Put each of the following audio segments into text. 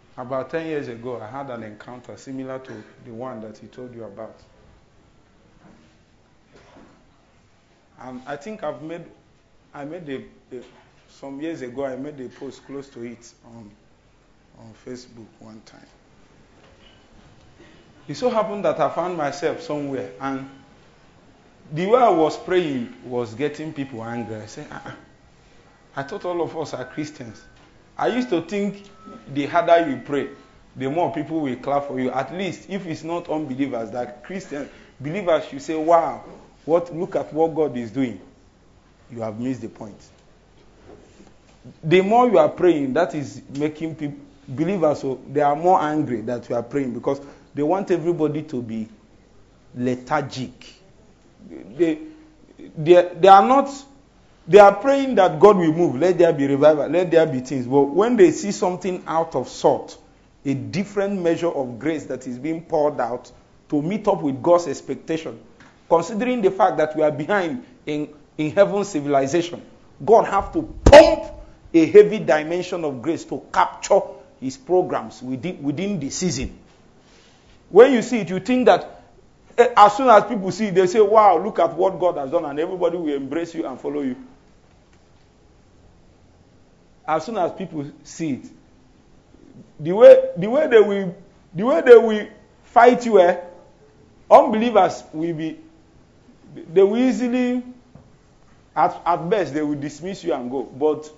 About 10 years ago, I had an encounter similar to the one that he told you about. And I think some years ago, I made a post close to it on Facebook one time. It so happened that I found myself somewhere, and the way I was praying was getting people angry. I said, I thought all of us are Christians. I used to think the harder you pray, the more people will clap for you. At least if it's not unbelievers, that Christians, believers should say, wow, look at what God is doing. You have missed the point. The more you are praying, that is making people, believers, so they are more angry that you are praying because they want everybody to be lethargic. They are praying that God will move. Let there be revival. Let there be things. But when they see something out of sort, a different measure of grace that is being poured out to meet up with God's expectation, considering the fact that we are behind in heaven's civilization, God have to pump a heavy dimension of grace to capture his programs within the season. When you see it, you think that as soon as people see it, they say, wow, look at what God has done, and everybody will embrace you and follow you. As soon as people see it, the way they will fight you, unbelievers they will easily, at best, they will dismiss you and go. But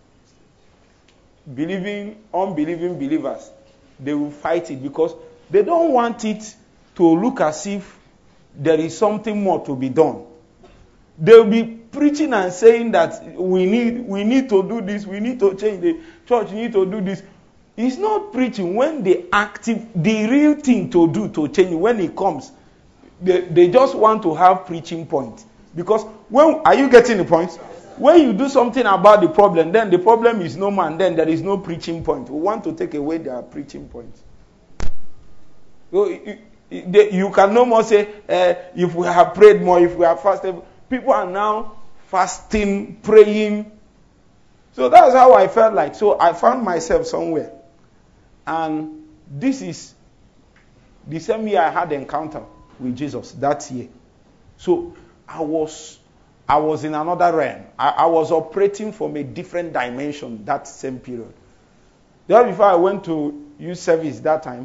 unbelieving believers, they will fight it because they don't want it to look as if there is something more to be done. They'll be preaching and saying that we need to do this, we need to change the church, we need to do this. It's not preaching when the real thing to do to change, when it comes, they just want to have preaching points. Because are you getting the point? When you do something about the problem, then the problem is no more, and then there is no preaching point. We want to take away their preaching points. So you can no more say, if we have prayed more, if we have fasted. People are now fasting, praying. So that's how I felt like. So I found myself somewhere. And this is the same year I had an encounter with Jesus, that year. So I was in another realm. I was operating from a different dimension that same period. Just before I went to youth service that time,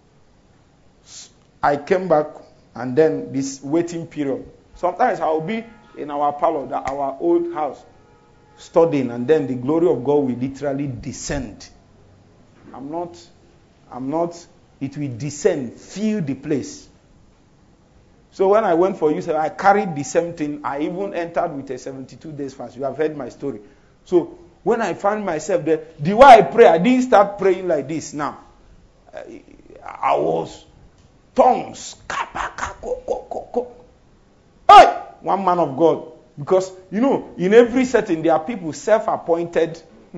I came back, and then this waiting period. Sometimes I will be in our parlor, our old house, studying, and then the glory of God will literally descend. It will descend, fill the place. So when I went for youth, I carried the same thing. I even entered with a 72 days fast. You have heard my story. So when I found myself there, the way I pray, I didn't start praying like this now. I was tongues. Hey! One man of God. Because, in every setting, there are people self-appointed.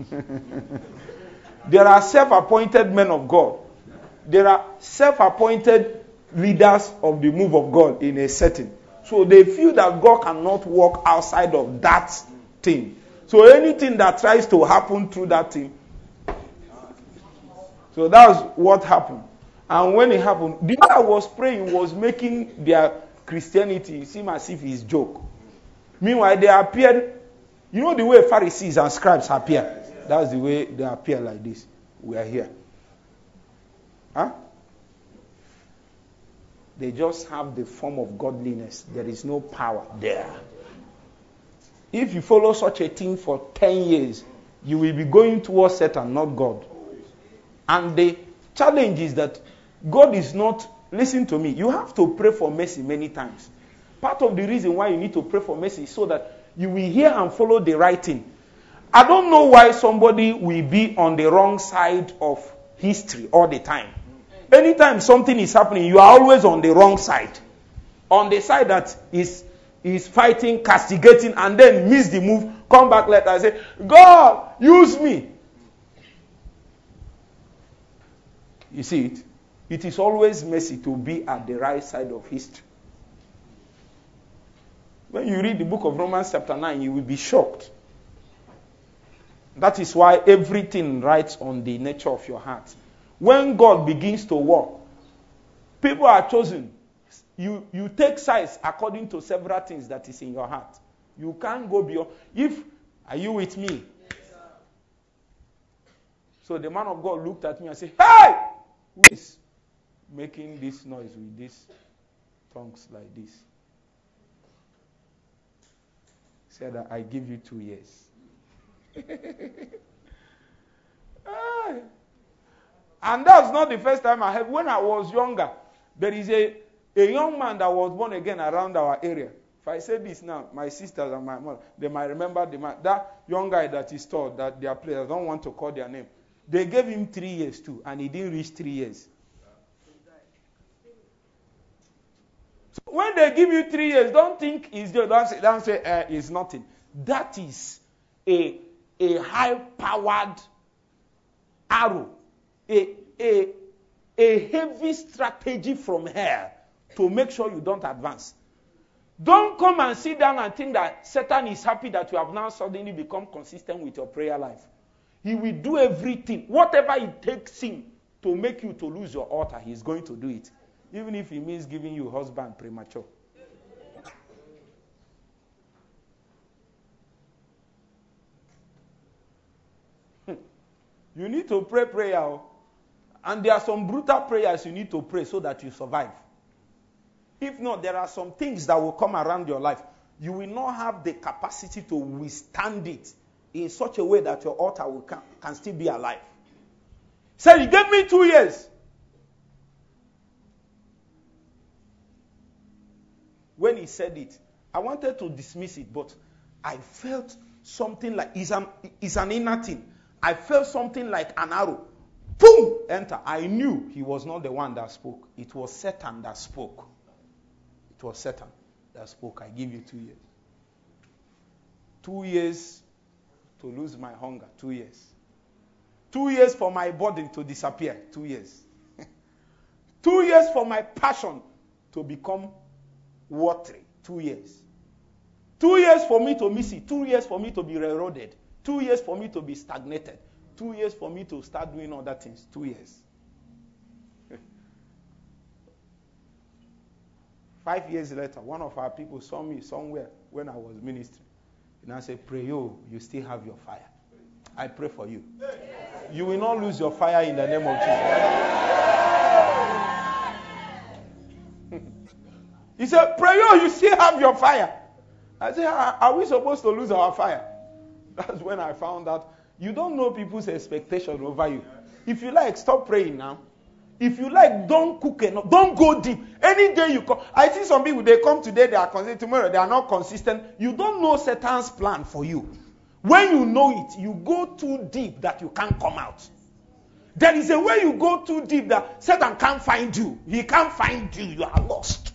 There are self-appointed men of God. There are self-appointed leaders of the move of God in a setting. So they feel that God cannot walk outside of that thing. So anything that tries to happen through that thing. So that's what happened. And when it happened, the way I was praying was making their Christianity seem as if it's a joke. Meanwhile, they appeared, the way Pharisees and scribes appear. That's the way they appear like this. We are here. Huh? They just have the form of godliness. There is no power there. If you follow such a thing for 10 years, you will be going towards Satan, not God. And the challenge is that God is not, listen to me, you have to pray for mercy many times. Part of the reason why you need to pray for mercy is so that you will hear and follow the right thing. I don't know why somebody will be on the wrong side of history all the time. Anytime something is happening, you are always on the wrong side. On the side that is fighting, castigating, and then miss the move, come back later and say, God, use me. You see it? It is always mercy to be at the right side of history. When you read the book of Romans chapter 9, you will be shocked. That is why everything writes on the nature of your heart. when God begins to work, people are chosen. You take sides according to several things that is in your heart. You can't go beyond. Are you with me? Yes, sir. So the man of God looked at me and said, "Hey! Who is making this noise with these tongues like this?" He said, "I give you 2 years." And that's not the first time I heard. When I was younger, there is a young man that was born again around our area. If I say this now, my sisters and my mother, they might remember the man. That young guy that is taught that their players, I don't want to call their name. They gave him 3 years too, and he didn't reach 3 years. So when they give you 3 years, don't think it's just, don't say it's nothing. That is a high-powered arrow, a heavy strategy from hell to make sure you don't advance. Don't come and sit down and think that Satan is happy that you have now suddenly become consistent with your prayer life. He will do everything. Whatever it takes him to make you to lose your altar, he's going to do it. Even if it means giving you husband premature. You need to pray prayer. And there are some brutal prayers you need to pray so that you survive. If not, there are some things that will come around your life. You will not have the capacity to withstand it in such a way that your altar can still be alive. Say, he gave me 2 years. When he said it, I wanted to dismiss it, but I felt something like, it's an inner thing. I felt something like an arrow. Boom! Enter. I knew he was not the one that spoke. It was Satan that spoke. It was Satan that spoke. I give you 2 years. 2 years to lose my hunger. 2 years. 2 years for my burden to disappear. 2 years. 2 years for my passion to become watery. 2 years. 2 years for me to miss it. 2 years for me to be railroaded. 2 years for me to be stagnated. 2 years for me to start doing other things. 2 years. 5 years later, one of our people saw me somewhere when I was ministering. And I said, "Pray, you still have your fire. I pray for you. You will not lose your fire in the name of Jesus." He said, "Pray, you still have your fire." I said, "Are we supposed to lose our fire?" That's when I found out you don't know people's expectation over you. If you like, stop praying now. If you like, don't cook enough. Don't go deep. Any day you come. I see some people, they come today, they are consistent. Tomorrow, they are not consistent. You don't know Satan's plan for you. When you know it, you go too deep that you can't come out. There is a way you go too deep that Satan can't find you. He can't find you. You are lost.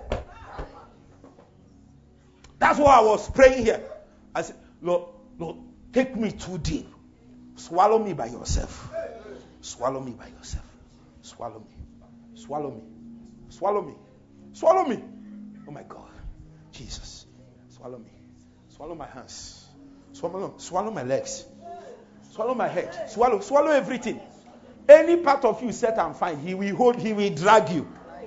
That's why I was praying here. I said, Lord, take me too deep. Swallow me by yourself. Swallow me by yourself. Swallow me. Swallow me. Swallow me. Swallow me. Oh my God. Jesus. Swallow me. Swallow my hands. Swallow my legs. Swallow my head. Swallow everything. Any part of you set and find, he will drag you.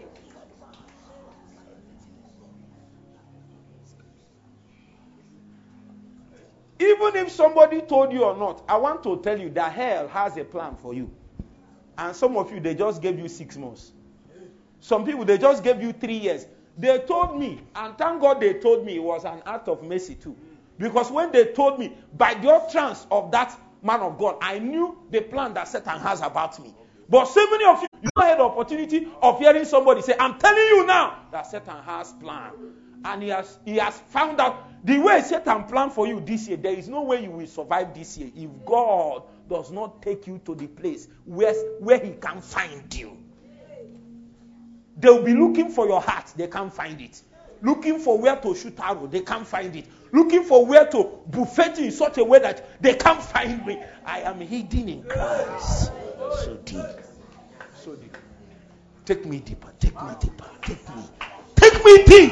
Even if somebody told you or not, I want to tell you that hell has a plan for you. And some of you, they just gave you 6 months. Some people, they just gave you 3 years. They told me, and thank God they told me, it was an act of mercy too. Because when they told me, by the utterance of that man of God, I knew the plan that Satan has about me. But so many of you, you don't have the opportunity of hearing somebody say, "I'm telling you now that Satan has plan." And he has found out the way Satan planned for you this year. There is no way you will survive this year if God does not take you to the place where he can find you. They will be looking for your heart. They can't find it. Looking for where to shoot arrow. They can't find it. Looking for where to buffet you in such a way that they can't find me. I am hidden in Christ. So deep. So deep. Take me deeper. Take me deeper. Take me deep.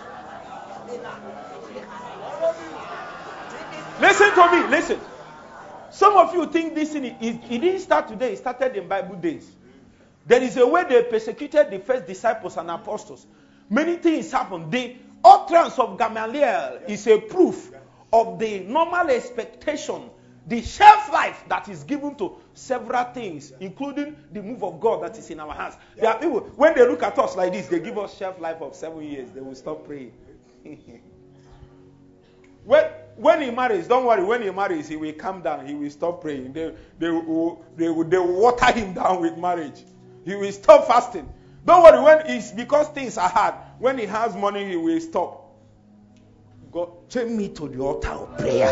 Listen to me. Listen. Some of you think this thing, it didn't start today. It started in Bible days. There is a way they persecuted the first disciples and apostles. Many things happened. The utterance of Gamaliel is a proof of the normal expectation, the shelf life that is given to several things, including the move of God that is in our hands. There are people, when they look at us like this, they give us shelf life of 7 years. They will stop praying. When he marries, don't worry. When he marries, he will calm down. He will stop praying. They will water him down with marriage. He will stop fasting. Don't worry. When it's because things are hard. When he has money, he will stop. God, take me to the altar of prayer.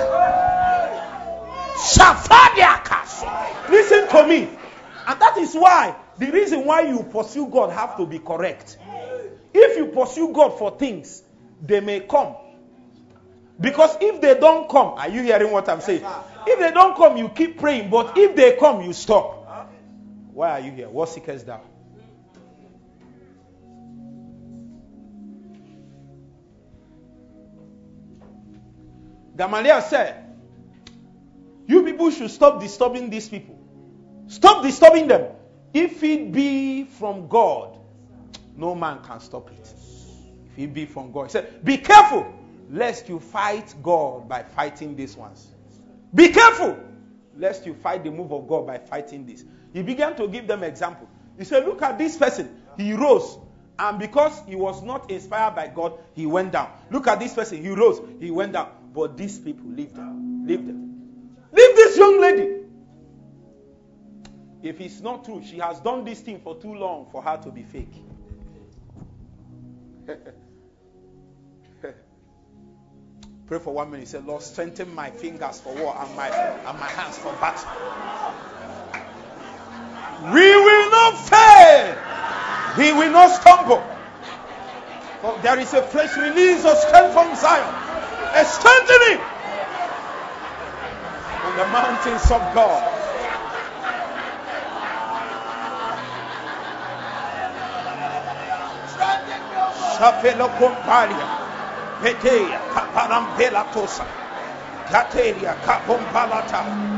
Listen to me. And that is why the reason why you pursue God have to be correct. If you pursue God for things, they may come. Because if they don't come, are you hearing what I'm saying? If they don't come, you keep praying. But if they come, you stop. Why are you here? What seekest thou? Gamaliel said, you people should stop disturbing these people. Stop disturbing them. If it be from God, no man can stop it. If it be from God. He said, be careful lest you fight God by fighting these ones. Be careful lest you fight the move of God by fighting this. He began to give them example. He said, look at this person. He rose. And because he was not inspired by God, he went down. Look at this person. He rose. He went down. But these people, leave them. Leave them. Leave this young lady. If it's not true, she has done this thing for too long for her to be fake. Pray for 1 minute. Say, Lord, strengthen my fingers for war and my hands for battle. We will not fail. We will not stumble. For there is a fresh release of strength from Zion. A strengthening on the mountains of God. Shafelo Compalia. Petea, Kaparampela Tosa, Kateria, Kapompalata.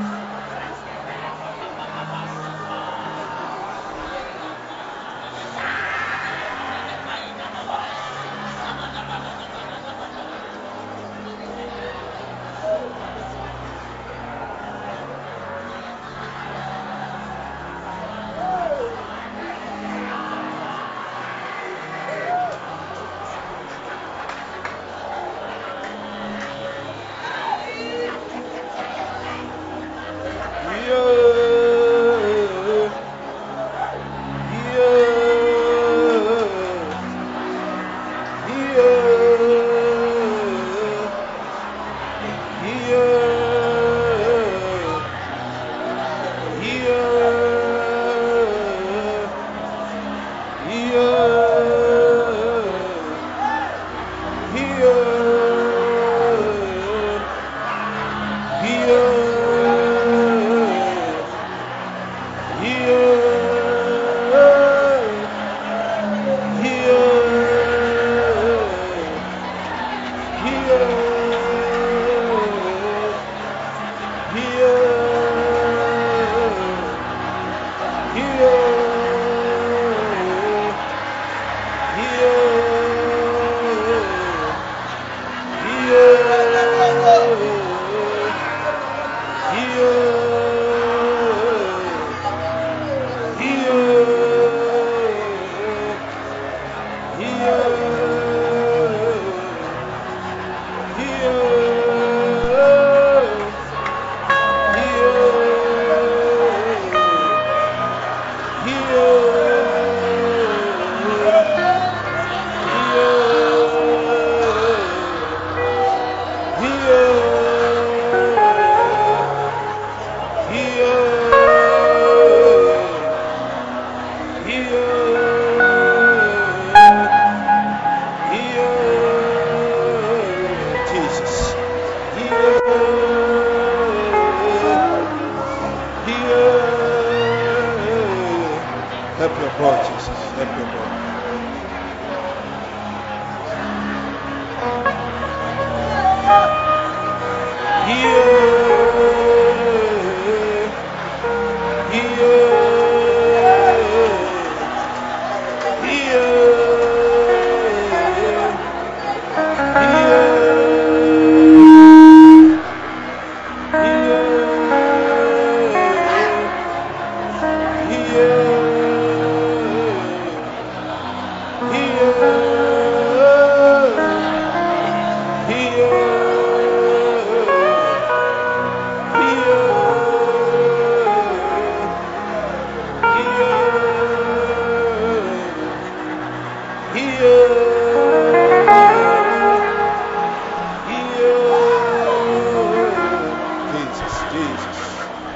Jesus.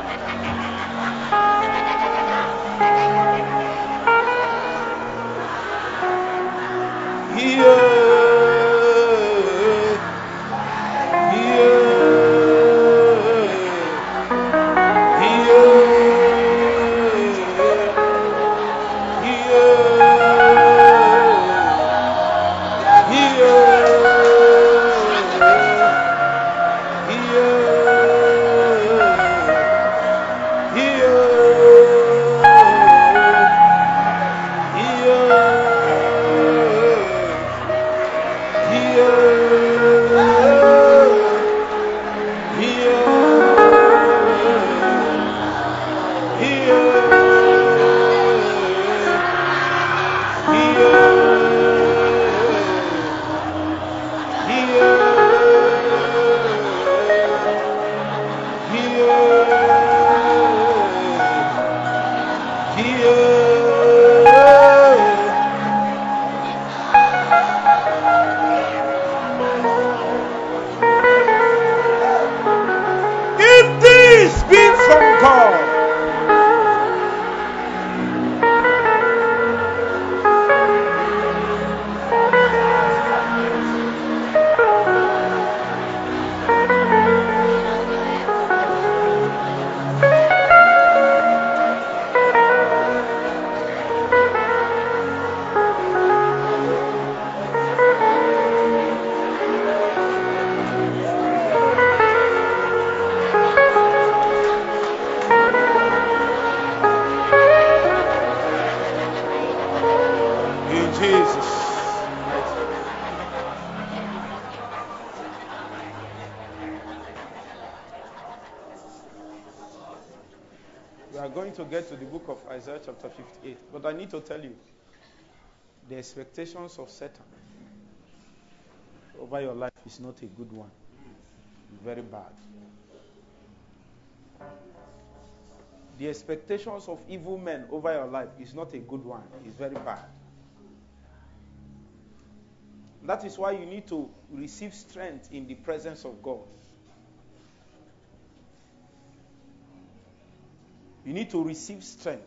If this be from God, in Jesus. We are going to get to the book of Isaiah chapter 58, but I need to tell you, the expectations of Satan over your life is not a good one. It's very bad. The expectations of evil men over your life is not a good one. It's very bad. That is why you need to receive strength in the presence of God. You need to receive strength.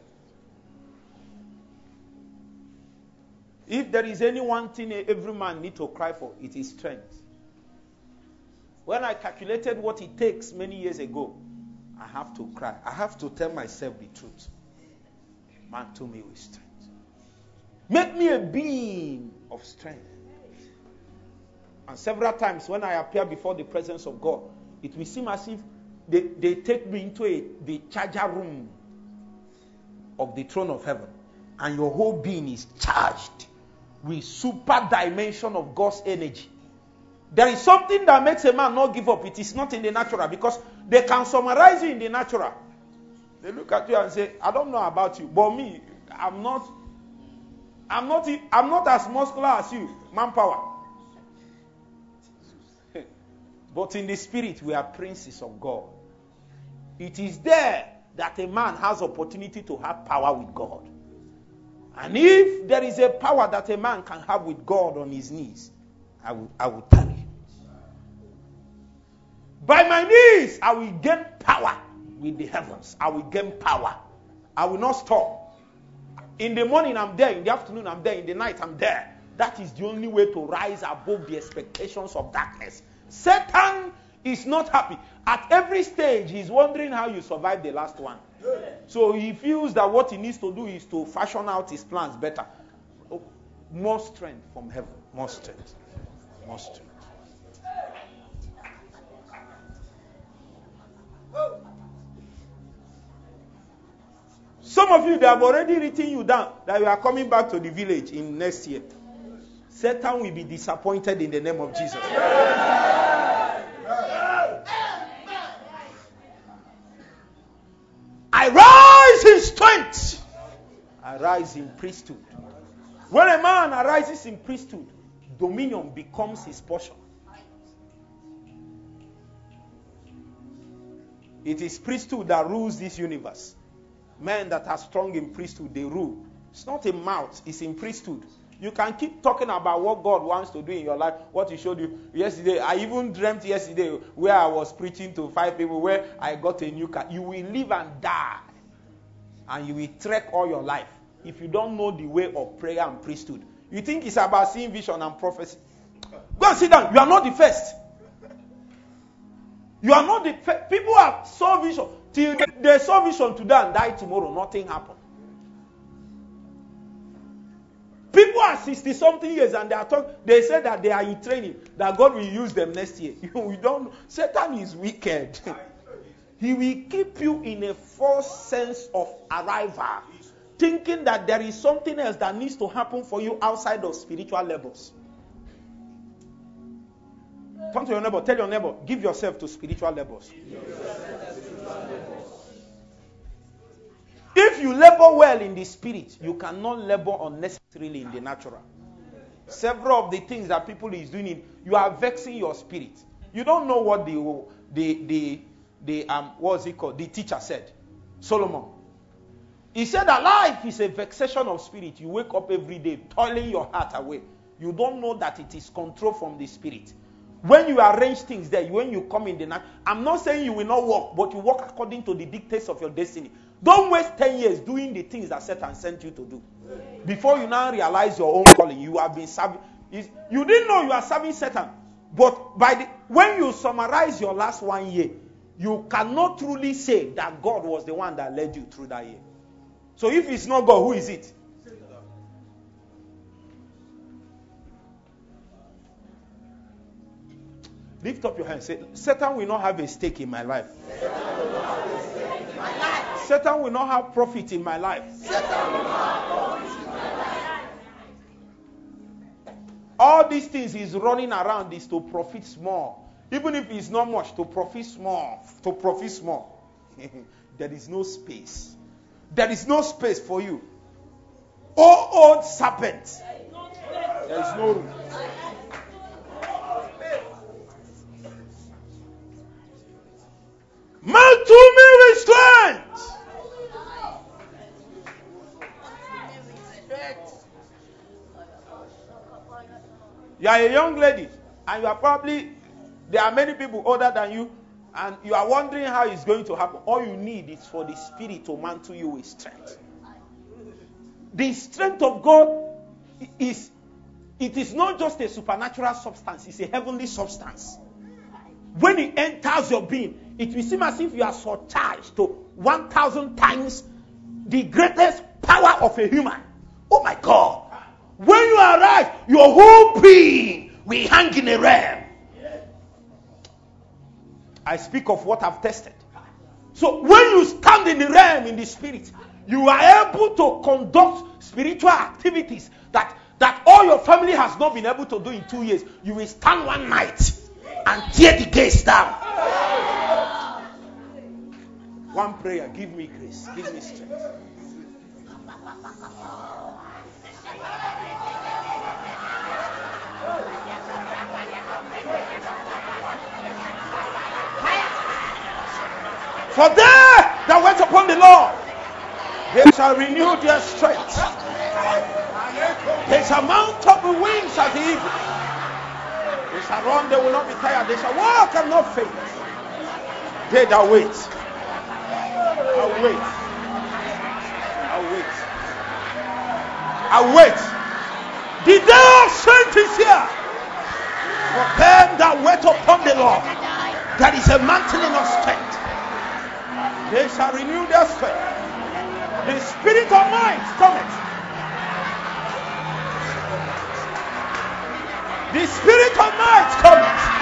If there is any one thing every man needs to cry for, it is strength. When I calculated what it takes many years ago, I have to cry. I have to tell myself the truth. Mantle me with strength. Make me a being of strength. And several times when I appear before the presence of God, it will seem as if they take me into the charger room of the throne of heaven. And your whole being is charged with super dimension of God's energy. There is something that makes a man not give up. It is not in the natural, because they can summarize you in the natural. They look at you and say, I don't know about you, but me, I'm not as muscular as you, manpower. But in the spirit, we are princes of God. It is there that a man has opportunity to have power with God. And if there is a power that a man can have with God on his knees, I will tell you. By my knees, I will gain power with the heavens. I will gain power. I will not stop. In the morning, I'm there. In the afternoon, I'm there. In the night, I'm there. That is the only way to rise above the expectations of darkness. Satan is not happy. At every stage, he's wondering how you survived the last one. So he feels that what he needs to do is to fashion out his plans better. More strength from heaven. More strength. More strength. Some of you, they have already written you down that you are coming back to the village in next year. Satan will be disappointed in the name of Jesus. I rise in strength. I rise in priesthood. When a man arises in priesthood, dominion becomes his portion. It is priesthood that rules this universe. Men that are strong in priesthood, they rule. It's not a mouth, it's in priesthood. You can keep talking about what God wants to do in your life, what He showed you yesterday. I even dreamt yesterday where I was preaching to 5 people where I got a new car. You will live and die, and you will trek all your life if you don't know the way of prayer and priesthood. You think it's about seeing vision and prophecy. Go and sit down. You are not the first. You are not the first. People have saw vision. Till they saw vision today and die tomorrow. Nothing happened. People are 60-something years and they say that they are in training, that God will use them next year. We don't. Satan is wicked. He will keep you in a false sense of arrival, thinking that there is something else that needs to happen for you outside of spiritual levels. Turn to your neighbor, tell your neighbor, give yourself to spiritual levels. If you labor well in the spirit, you cannot labor unnecessarily in the natural. Several of the things that people is doing, you are vexing your spirit. You don't know what what's it called? The teacher said, Solomon. He said that life is a vexation of spirit. You wake up every day toiling your heart away. You don't know that it is controlled from the spirit. When you arrange things there, when you come in the night, I'm not saying you will not walk, but you walk according to the dictates of your destiny. Don't waste 10 years doing the things that Satan sent you to do. Before you now realize your own calling, you have been serving. You didn't know you are serving Satan. But when you summarize your last 1 year, you cannot truly say that God was the one that led you through that year. So if it's not God, who is it? Lift up your hand. Say, Satan will not have a stake in my life. Satan will not have profit in my life. All these things he's running around is to profit small. Even if it's not much, to profit small. To profit small. There is no space. There is no space for you. Oh, old serpent. There is no room. Man to me with strength. You are a young lady, and you are there are many people older than you, and you are wondering how it's going to happen. All you need is for the Spirit to mantle you with strength. The strength of God it is not just a supernatural substance, it's a heavenly substance. When it enters your being, it will seem as if you are surcharged to 1,000 times the greatest power of a human. Oh my God. When you arrive, your whole being will hang in a realm. I speak of what I've tested. So when you stand in the realm in the spirit, you are able to conduct spiritual activities that all your family has not been able to do in 2 years. You will stand one night and tear the gates down. One prayer, give me grace, give me strength. For they that wait upon the Lord, they shall renew their strength. They shall mount up with wings as the eagle. They shall run, they will not be tired. They shall walk and not faint. They that wait. I'll wait. I'll wait. I'll wait. The day of strength is here. For them that wait upon the Lord, there is a mantling of strength. They shall renew their strength. The spirit of might cometh. The spirit of might cometh.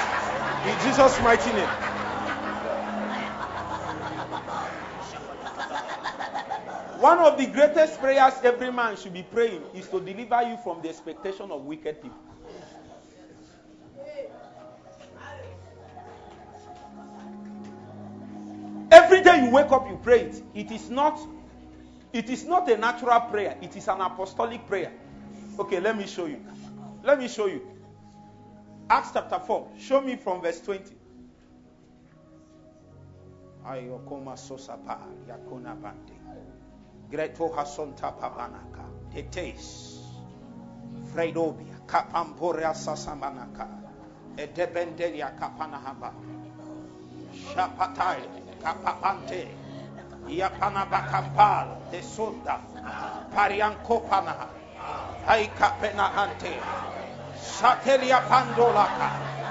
Jesus' mighty name. One of the greatest prayers every man should be praying is to deliver you from the expectation of wicked people. Every day you wake up, you pray it. It is not a natural prayer. It is an apostolic prayer. Okay, let me show you. Acts chapter 4. Show me from verse 20. Ayokoma sosapa yakona bande. Greto hasonta pabanaka. Tetes. Freidobia. Kapamporea sasamanaka. Edebendelia kapanahaba. Shapatai. Kapapante. Yapanabakampal. Tesunda. Pariankopana. Aikapenahante. Satelia pandolaka.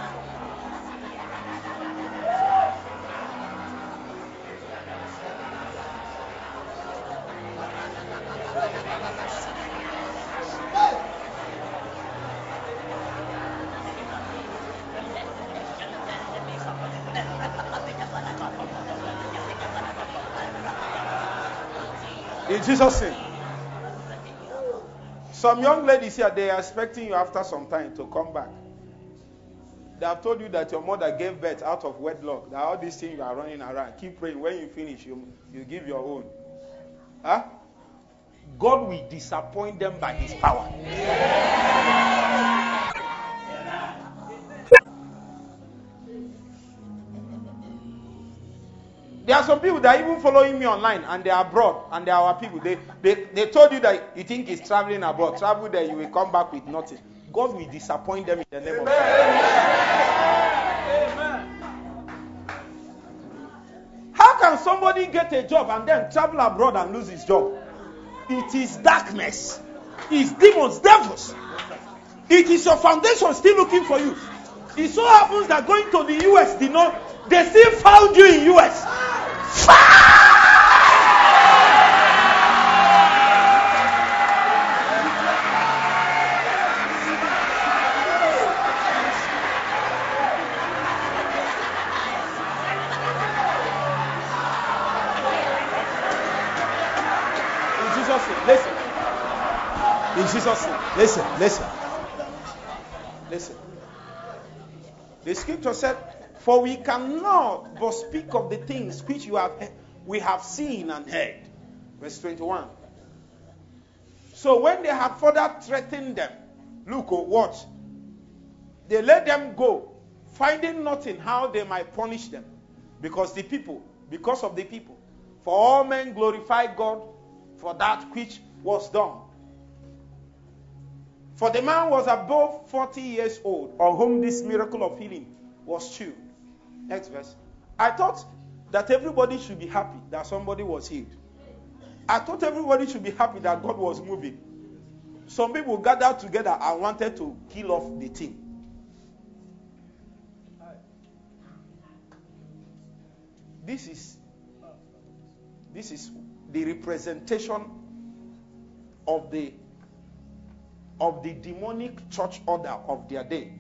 In Jesus' name. Some young ladies here, they are expecting you after some time to come back. They have told you that your mother gave birth out of wedlock. That all these things you are running around. Keep praying. When you finish, you give your own. Huh? God will disappoint them by his power. There are some people that are even following me online and they are abroad and they are our people. They told you that you think he's traveling abroad. Travel there, you will come back with nothing. God will disappoint them in the name of Jesus. Amen. How can somebody get a job and then travel abroad and lose his job? It is darkness. It's demons, devils. It is your foundation still looking for you. It so happens that going to the US they still found you in US. In Jesus' name, listen. In Jesus' name, listen. The scripture said, "For we cannot but speak of the things which we have seen and heard." Verse 21. So when they had further threatened them, look, watch. They let them go, finding nothing how they might punish them. Because of the people. For all men glorify God for that which was done. For the man was above 40 years old, on whom this miracle of healing was shewed. Next verse. I thought that everybody should be happy that somebody was healed. I thought everybody should be happy that God was moving. Some people gathered together and wanted to kill off the thing. This is the representation of the demonic church order of their day.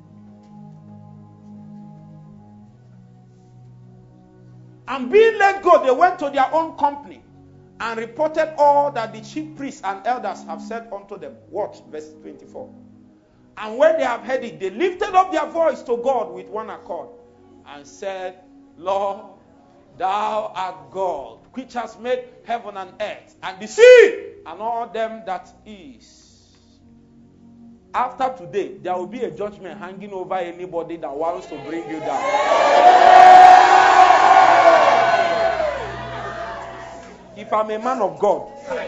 And being let go, they went to their own company and reported all that the chief priests and elders have said unto them. Watch verse 24. And when they have heard it, they lifted up their voice to God with one accord and said, Lord, thou art God, which has made heaven and earth, and the sea, and all them that is. After today, there will be a judgment hanging over anybody that wants to bring you down. If I'm a man of God,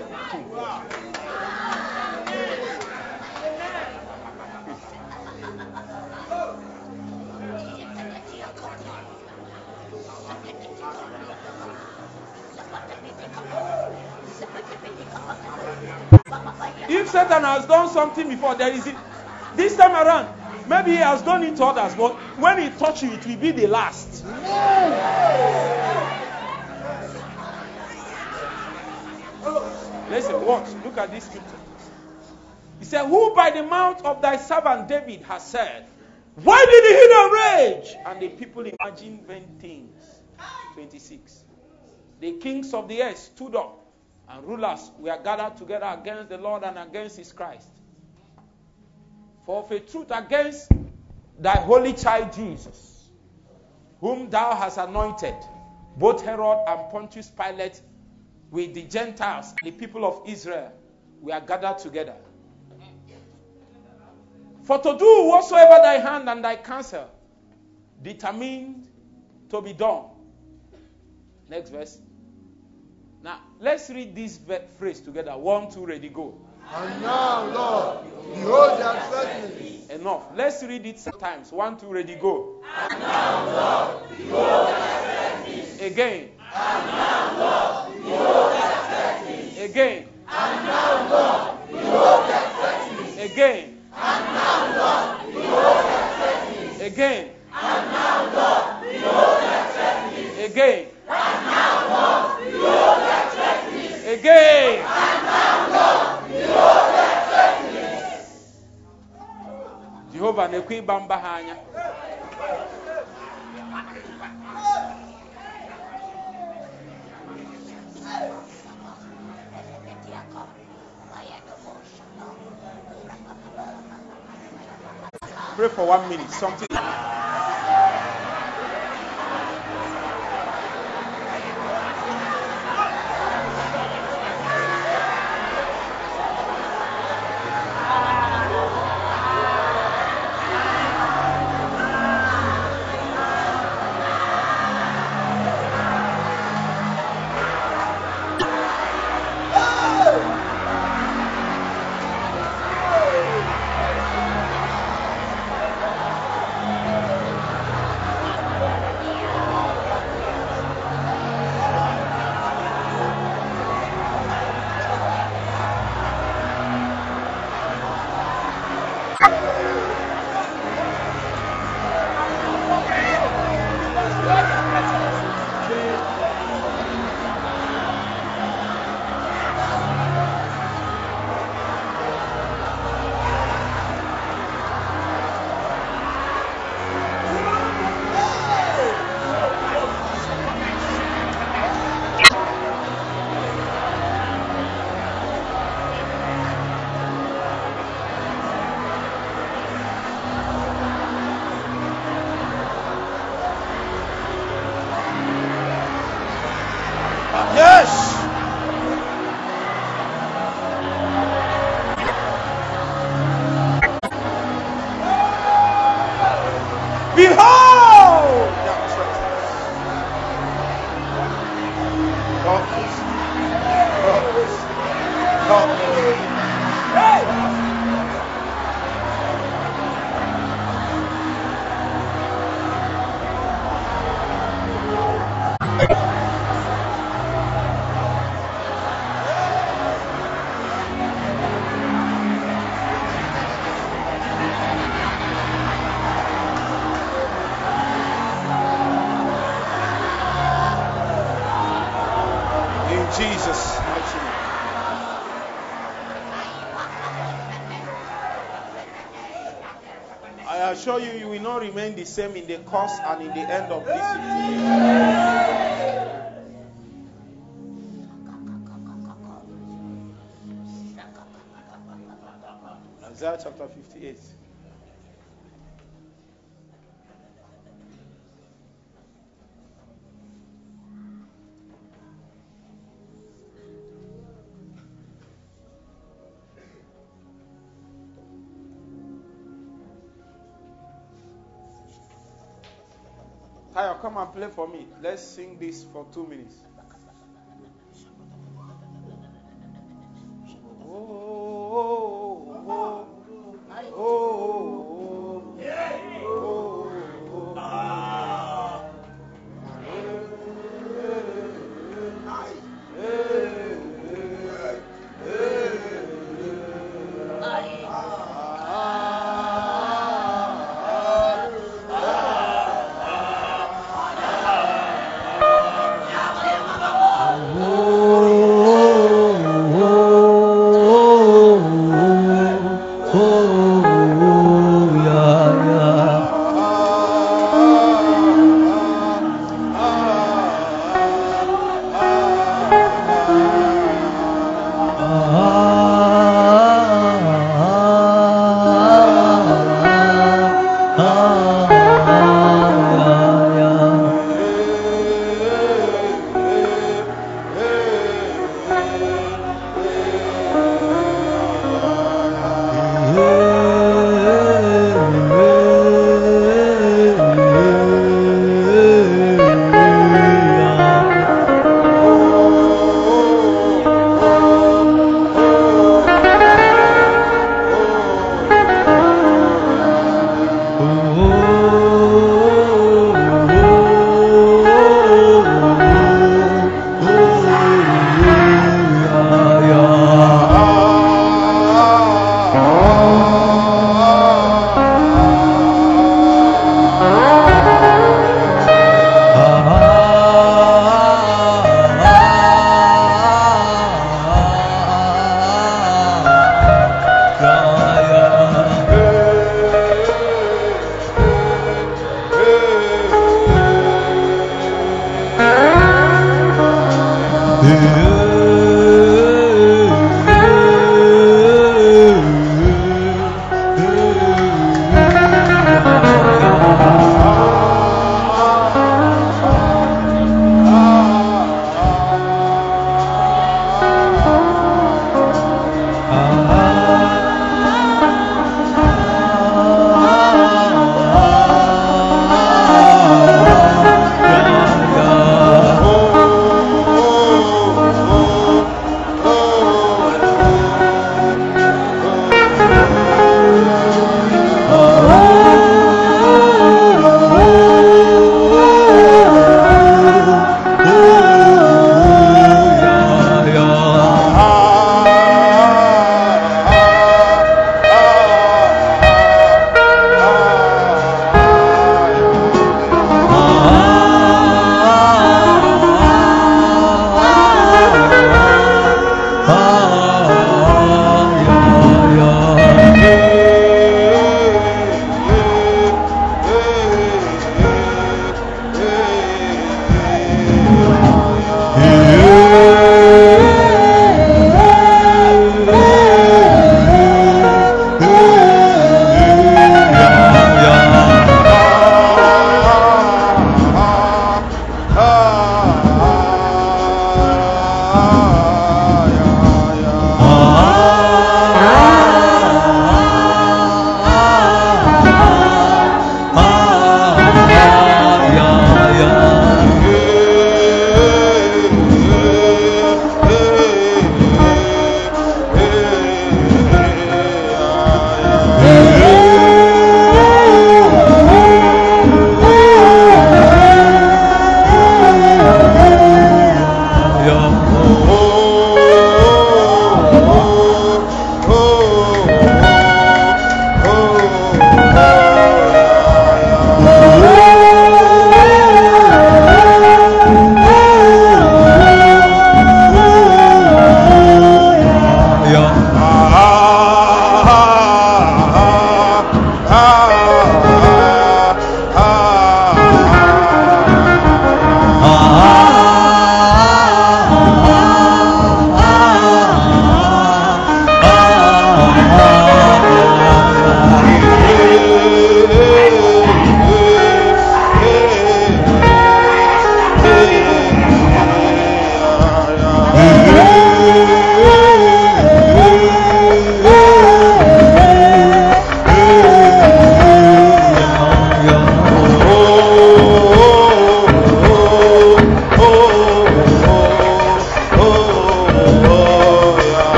if Satan has done something before, there is it. This time around, maybe he has done it to others, but when he touches you, it will be the last. Listen, watch. Look at this scripture. He said, who by the mouth of thy servant David has said, why did he rage? And the people imagined vain things. 26. The kings of the earth stood up And rulers, we are gathered together against the Lord and against his Christ. For of a truth against thy holy child Jesus, whom thou hast anointed, both Herod and Pontius Pilate, with the Gentiles, the people of Israel, we are gathered together. For to do whatsoever thy hand and thy counsel determined to be done. Next verse. Now, let's read this phrase together. 1, 2, ready, go. And now, Lord, behold their threatenings. Enough. Let's read it sometimes. 1, 2, ready, go. And now, Lord, behold their threatenings. Again. And now, Lord, behold their threatenings. Again. And now, Lord, behold their threatenings. Again. And now, Lord, behold their threatenings. Again. And now, Lord, behold their threatenings. Again. And now, Lord, behold their threatenings. Again. And now, Lord, behold their threatenings. Jehovah nekwi bamba hanya. Pray for 1 minute. Something. Yes. Behold. Jesus' mighty name. I assure you, you will not remain the same in the course and in the end of this. Isaiah chapter 58. Tayo, come and play for me. Let's sing this for 2 minutes. Oh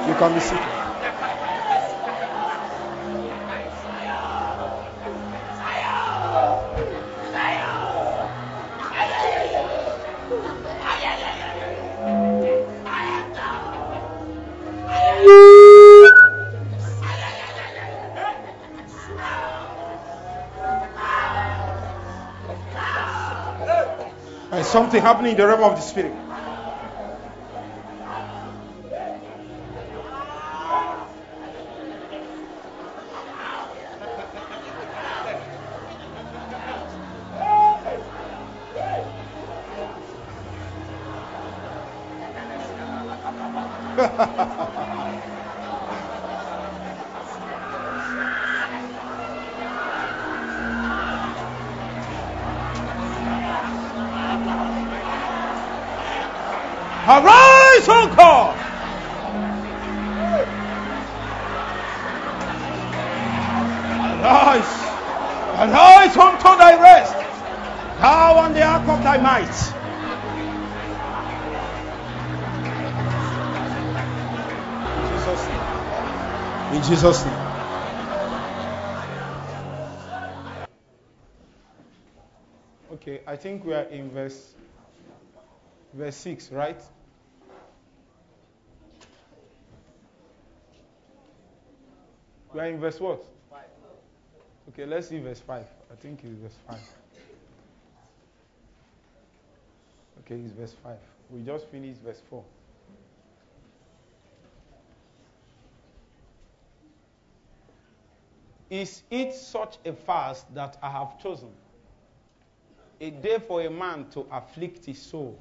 You can be seated. There's something happening in the realm of the spirit. Arise, O God! Arise! Arise unto thy rest, thou on the ark of thy might. In Jesus' name. Okay, I think we are in verse 6, right? We are in verse what? 5. Okay, let's see verse 5. I think it's verse 5. Okay, it's verse 5. We just finished verse 4. Is it such a fast that I have chosen? A day for a man to afflict his soul.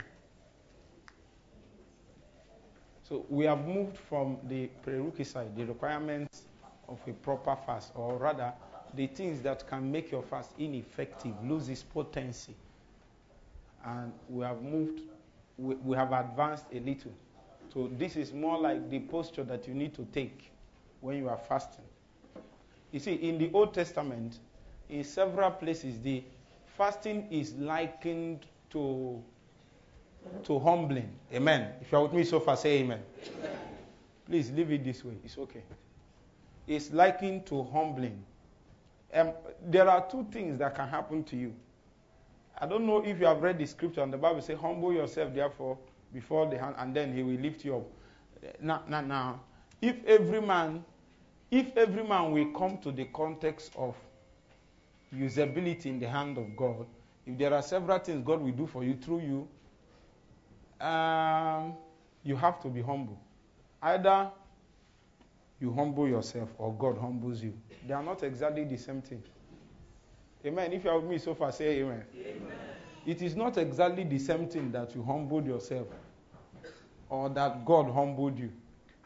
So we have moved from the prerequisite, the requirements of a proper fast, or rather, the things that can make your fast ineffective, lose its potency. And we have moved, we have advanced a little. So this is more like the posture that you need to take when you are fasting. You see, in the Old Testament, in several places, the fasting is likened to humbling. Amen. If you are with me so far, say amen. Please leave it this way. It's okay. It's likened to humbling. There are two things that can happen to you. I don't know if you have read the scripture, and the Bible says, humble yourself, therefore, before the hand, and then he will lift you up. Now, if every man will come to the context of usability in the hand of God, if there are several things God will do for you through you, you have to be humble. Either you humble yourself or God humbles you. They are not exactly the same thing. Amen. If you are with me so far, say amen. Amen. It is not exactly the same thing that you humbled yourself or that God humbled you.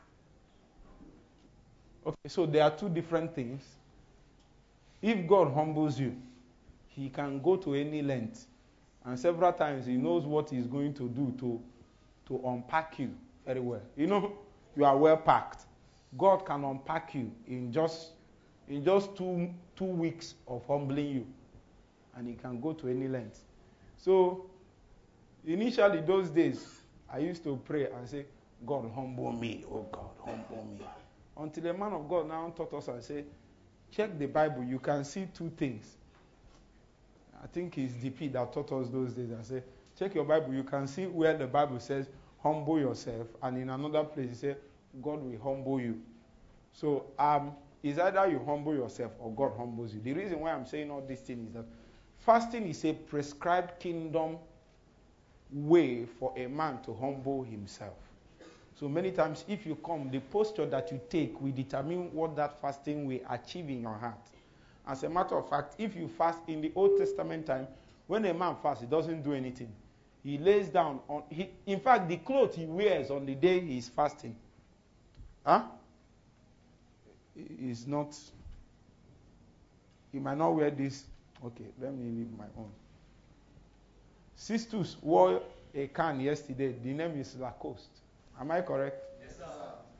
Okay, so there are two different things. If God humbles you, he can go to any length. And several times he knows what he's going to do to unpack you very well. You know, you are well packed. God can unpack you in just 2 weeks of humbling you. And he can go to any length. So, initially those days, I used to pray and say, God, humble me. Oh God, humble me. Until a man of God now taught us and said, check the Bible. You can see two things. I think it's DP that taught us those days and said, check your Bible. You can see where the Bible says, humble yourself. And in another place, it says, God will humble you. So, it's either you humble yourself or God humbles you. The reason why I'm saying all these things is that fasting is a prescribed kingdom way for a man to humble himself. So many times, if you come, the posture that you take will determine what that fasting will achieve in your heart. As a matter of fact, if you fast in the Old Testament time, when a man fasts, he doesn't do anything. He lays down in fact, the clothes he wears on the day he is fasting, is not. He might not wear this. Okay, let me leave my own. Sistus wore a can yesterday. The name is Lacoste. Am I correct? Yes, sir.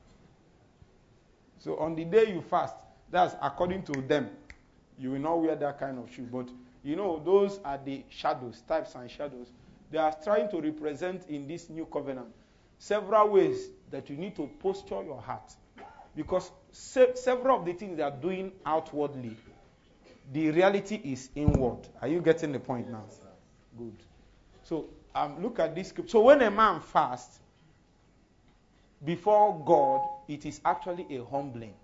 So on the day you fast, that's according to them. You will not wear that kind of shoe. But you know, those are the shadows, types and shadows. They are trying to represent in this new covenant several ways that you need to posture your heart. Because several of the things they are doing outwardly, the reality is inward. Are you getting the point now? Good. So look at this scripture. So when a man fasts before God, it is actually a humbling.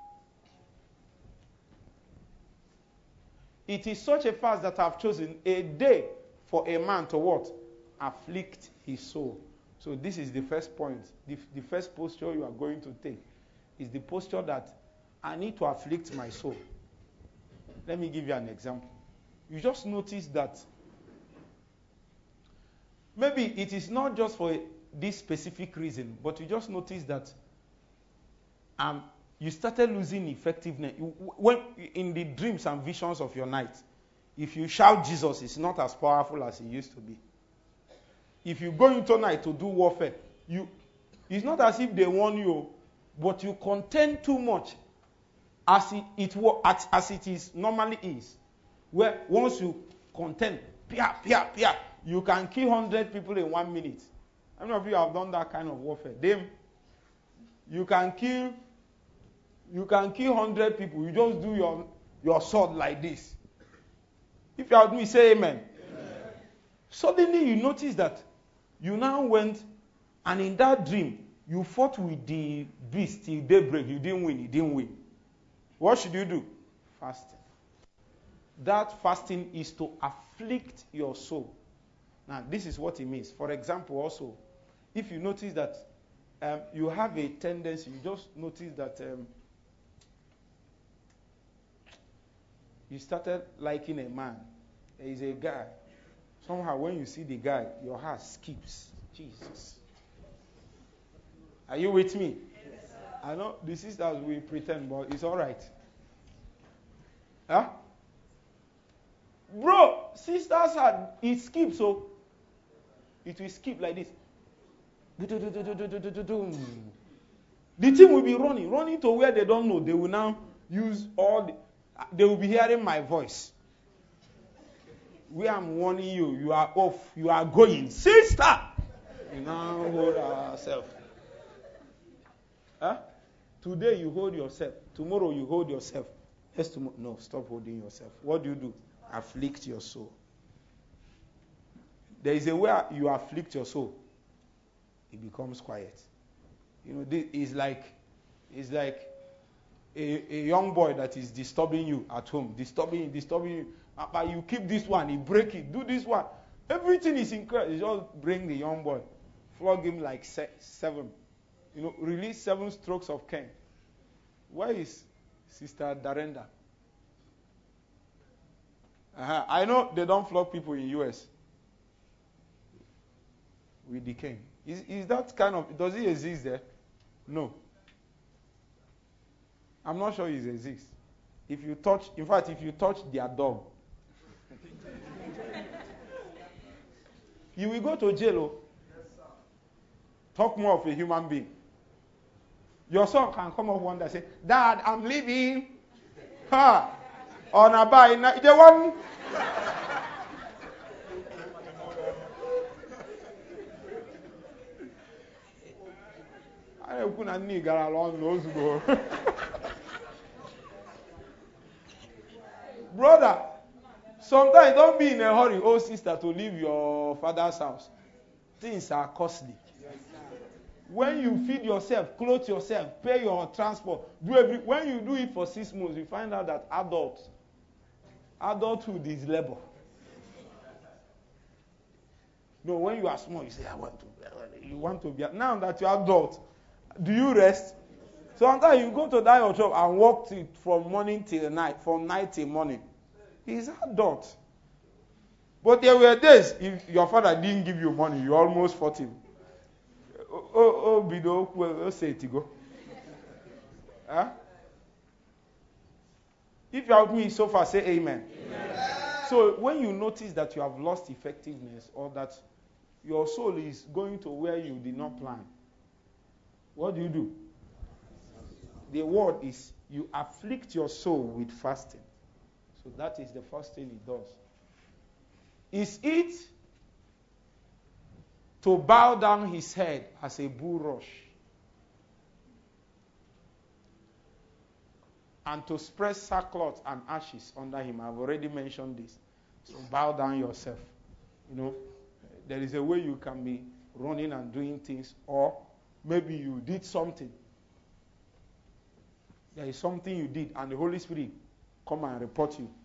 It is such a fast that I've chosen a day for a man to what? Afflict his soul. So this is the first point. The first posture you are going to take is the posture that I need to afflict my soul. Let me give you an example. You just notice that maybe it is not just for this specific reason, but you just notice that you started losing effectiveness. When in the dreams and visions of your night, if you shout Jesus, it's not as powerful as it used to be. If you go into night to do warfare, it's not as if they warn you, but you contend too much as it is normally is. Where once you contend, you can kill 100 people in 1 minute. How many of you have done that kind of warfare? You can kill 100 people. You just do your sword like this. If you are with me, say amen. Suddenly you notice that you now went, and in that dream, you fought with the beast till daybreak. You didn't win. What should you do? Fasting. That fasting is to afflict your soul. Now, this is what it means. For example, also, if you notice that you have a tendency, you just notice that you started liking a man. There is a guy. Somehow, when you see the guy, your heart skips. Jesus. Are you with me? Yes, I know the sisters will pretend, but it's all right. Huh? Bro, sisters it skips, so it will skip like this. The team will be running to where they don't know. They will now use they will be hearing my voice. Where I'm warning you, you are off, you are going. Sister! You now hold ourselves. Huh? Today you hold yourself. Tomorrow you hold yourself. No, stop holding yourself. What do? Afflict your soul. There is a way you afflict your soul. It becomes quiet. You know, this is like a young boy that is disturbing you at home, disturbing you. But you keep this one, you break it, do this one. Everything is incredible. You just bring the young boy, flog him like 7. You know, release 7 strokes of cane. Where is Sister Darenda? I know they don't flog people in US with the cane. Is that kind of, does it exist there? No. I'm not sure it exists. If you touch their dog, you will go to jail. Talk more of a human being. Your son can come up one day and say, Dad, I'm leaving. On a buy. They want. Brother, sometimes don't be in a hurry, oh sister, to leave your father's house. Things are costly. When you feed yourself, clothe yourself, pay your transport, when you do it for 6 months, you find out that adulthood is labor. No, when you are small, you say, you want to be. Now that you are adult, do you rest? Sometimes you go to that your job and work from morning till night, from night till morning. He's adult. But there were days, if your father didn't give you money, you almost fought him. Say it go. Huh? If you are with me so far, say amen. So when you notice that you have lost effectiveness or that your soul is going to where you did not plan, what do? The word is you afflict your soul with fasting. So that is the first thing it does. Is it to bow down his head as a bulrush, and to spread sackcloth and ashes under him. I've already mentioned this. So bow down yourself. There is a way you can be running and doing things, or maybe you did something. There is something you did, and the Holy Spirit come and report you.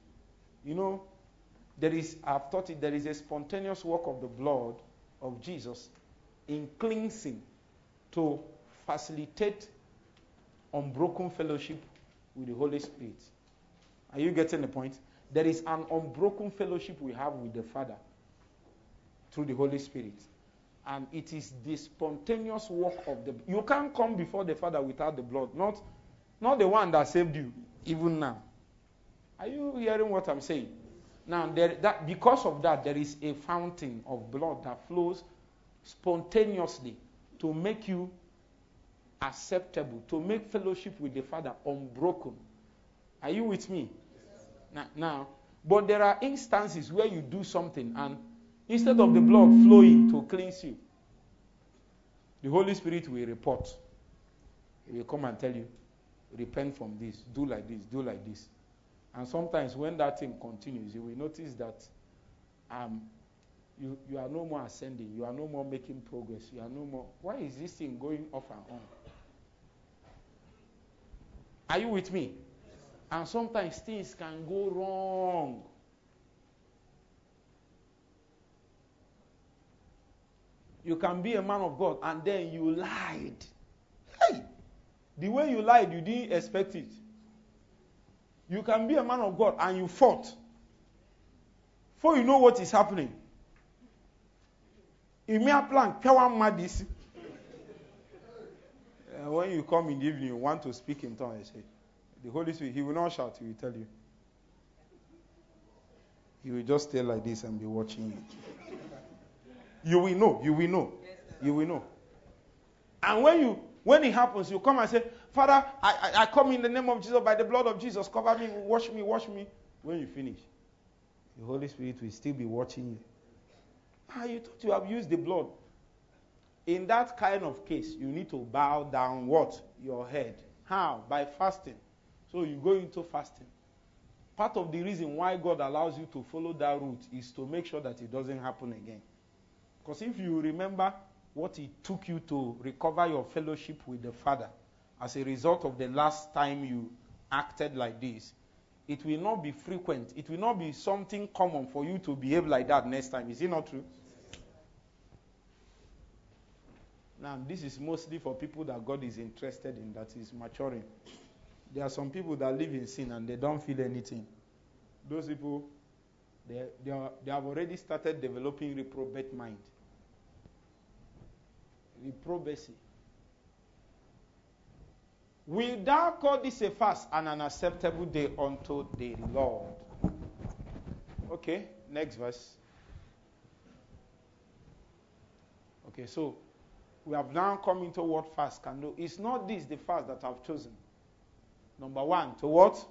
I've taught it, there is a spontaneous work of the blood of Jesus in cleansing to facilitate unbroken fellowship with the Holy Spirit. Are you getting the point? There is an unbroken fellowship we have with the Father through the Holy Spirit. And it is the spontaneous work of the... You can't come before the Father without the blood. Not the one that saved you, even now. Are you hearing what I'm saying? Now, because of that, there is a fountain of blood that flows spontaneously to make you acceptable, to make fellowship with the Father unbroken. Are you with me? Now, but there are instances where you do something and instead of the blood flowing to cleanse you, the Holy Spirit will report. He will come and tell you, repent from this, do like this, do like this. And sometimes when that thing continues, you will notice that you are no more ascending, you are no more making progress, you are no more... Why is this thing going off and on? Are you with me? And sometimes things can go wrong. You can be a man of God and then you lied. Hey! The way you lied, you didn't expect it. You can be a man of God and you fought. Before you know what is happening. When you come in the evening, you want to speak in tongues. The Holy Spirit, he will not shout, he will tell you. He will just stay like this and be watching you. You will know. You will know. And when it happens, you come and say, Father, I come in the name of Jesus, by the blood of Jesus, cover me, wash me. When you finish, the Holy Spirit will still be watching you. You thought you have used the blood. In that kind of case, you need to bow down what? Your head. How? By fasting. So you go into fasting. Part of the reason why God allows you to follow that route is to make sure that it doesn't happen again. Because if you remember what it took you to recover your fellowship with the Father as a result of the last time you acted like this, it will not be frequent. It will not be something common for you to behave like that next time. Is it not true? Now, this is mostly for people that God is interested in, that is maturing. There are some people that live in sin and they don't feel anything. Those people, they have already started developing reprobate mind. Reprobacy. Will thou call this a fast and an acceptable day unto the Lord? Okay, next verse. Okay, so we have now come into what fast can do. It's not this the fast that I've chosen. Number one, to what?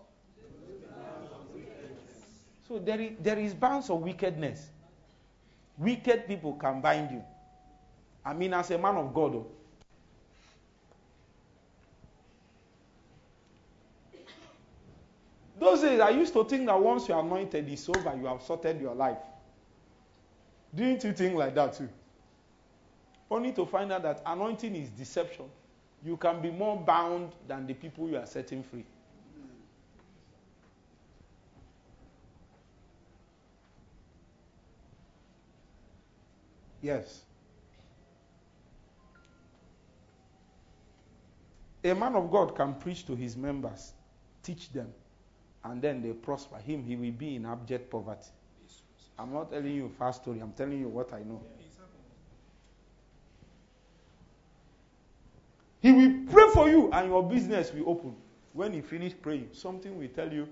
So there is bounds of wickedness. Wicked people can bind you. I mean, as a man of God. Those days, I used to think that once you are anointed, it's over, you have sorted your life. Didn't you think like that too? Only to find out that anointing is deception. You can be more bound than the people you are setting free. Yes. A man of God can preach to his members, teach them, and then they prosper. He will be in abject poverty. I'm not telling you a fast story. I'm telling you what I know. He will pray for you and your business will open. When he finishes praying, something will tell you,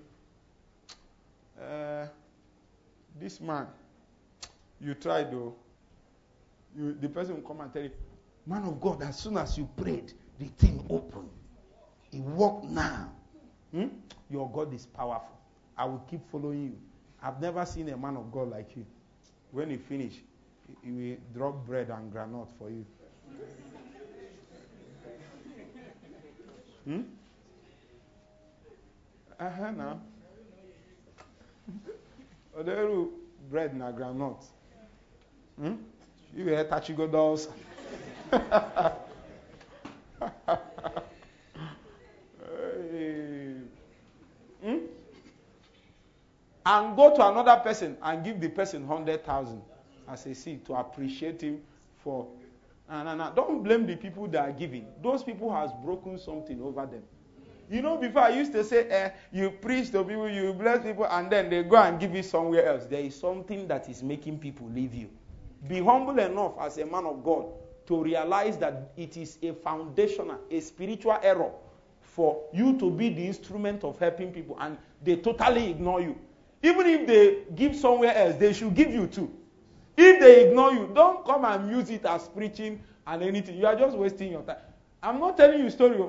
this man, you tried though. The person will come and tell you, man of God, as soon as you prayed, the thing opened. It worked now. Your God is powerful. I will keep following you. I've never seen a man of God like you. When he finished, He will drop bread and granite for you. Now. Oderu bread na granite. You will touch go dolls. And go to another person and give the person 100,000 as a seed to appreciate him for. No. Don't blame the people that are giving. Those people has broken something over them. You know, before I used to say, you preach to people, you bless people, and then they go and give it somewhere else. There is something that is making people leave you. Be humble enough as a man of God to realize that it is a foundational, a spiritual error for you to be the instrument of helping people, and they totally ignore you. Even if they give somewhere else, they should give you too. If they ignore you, don't come and use it as preaching and anything. You are just wasting your time. I'm not telling you a story.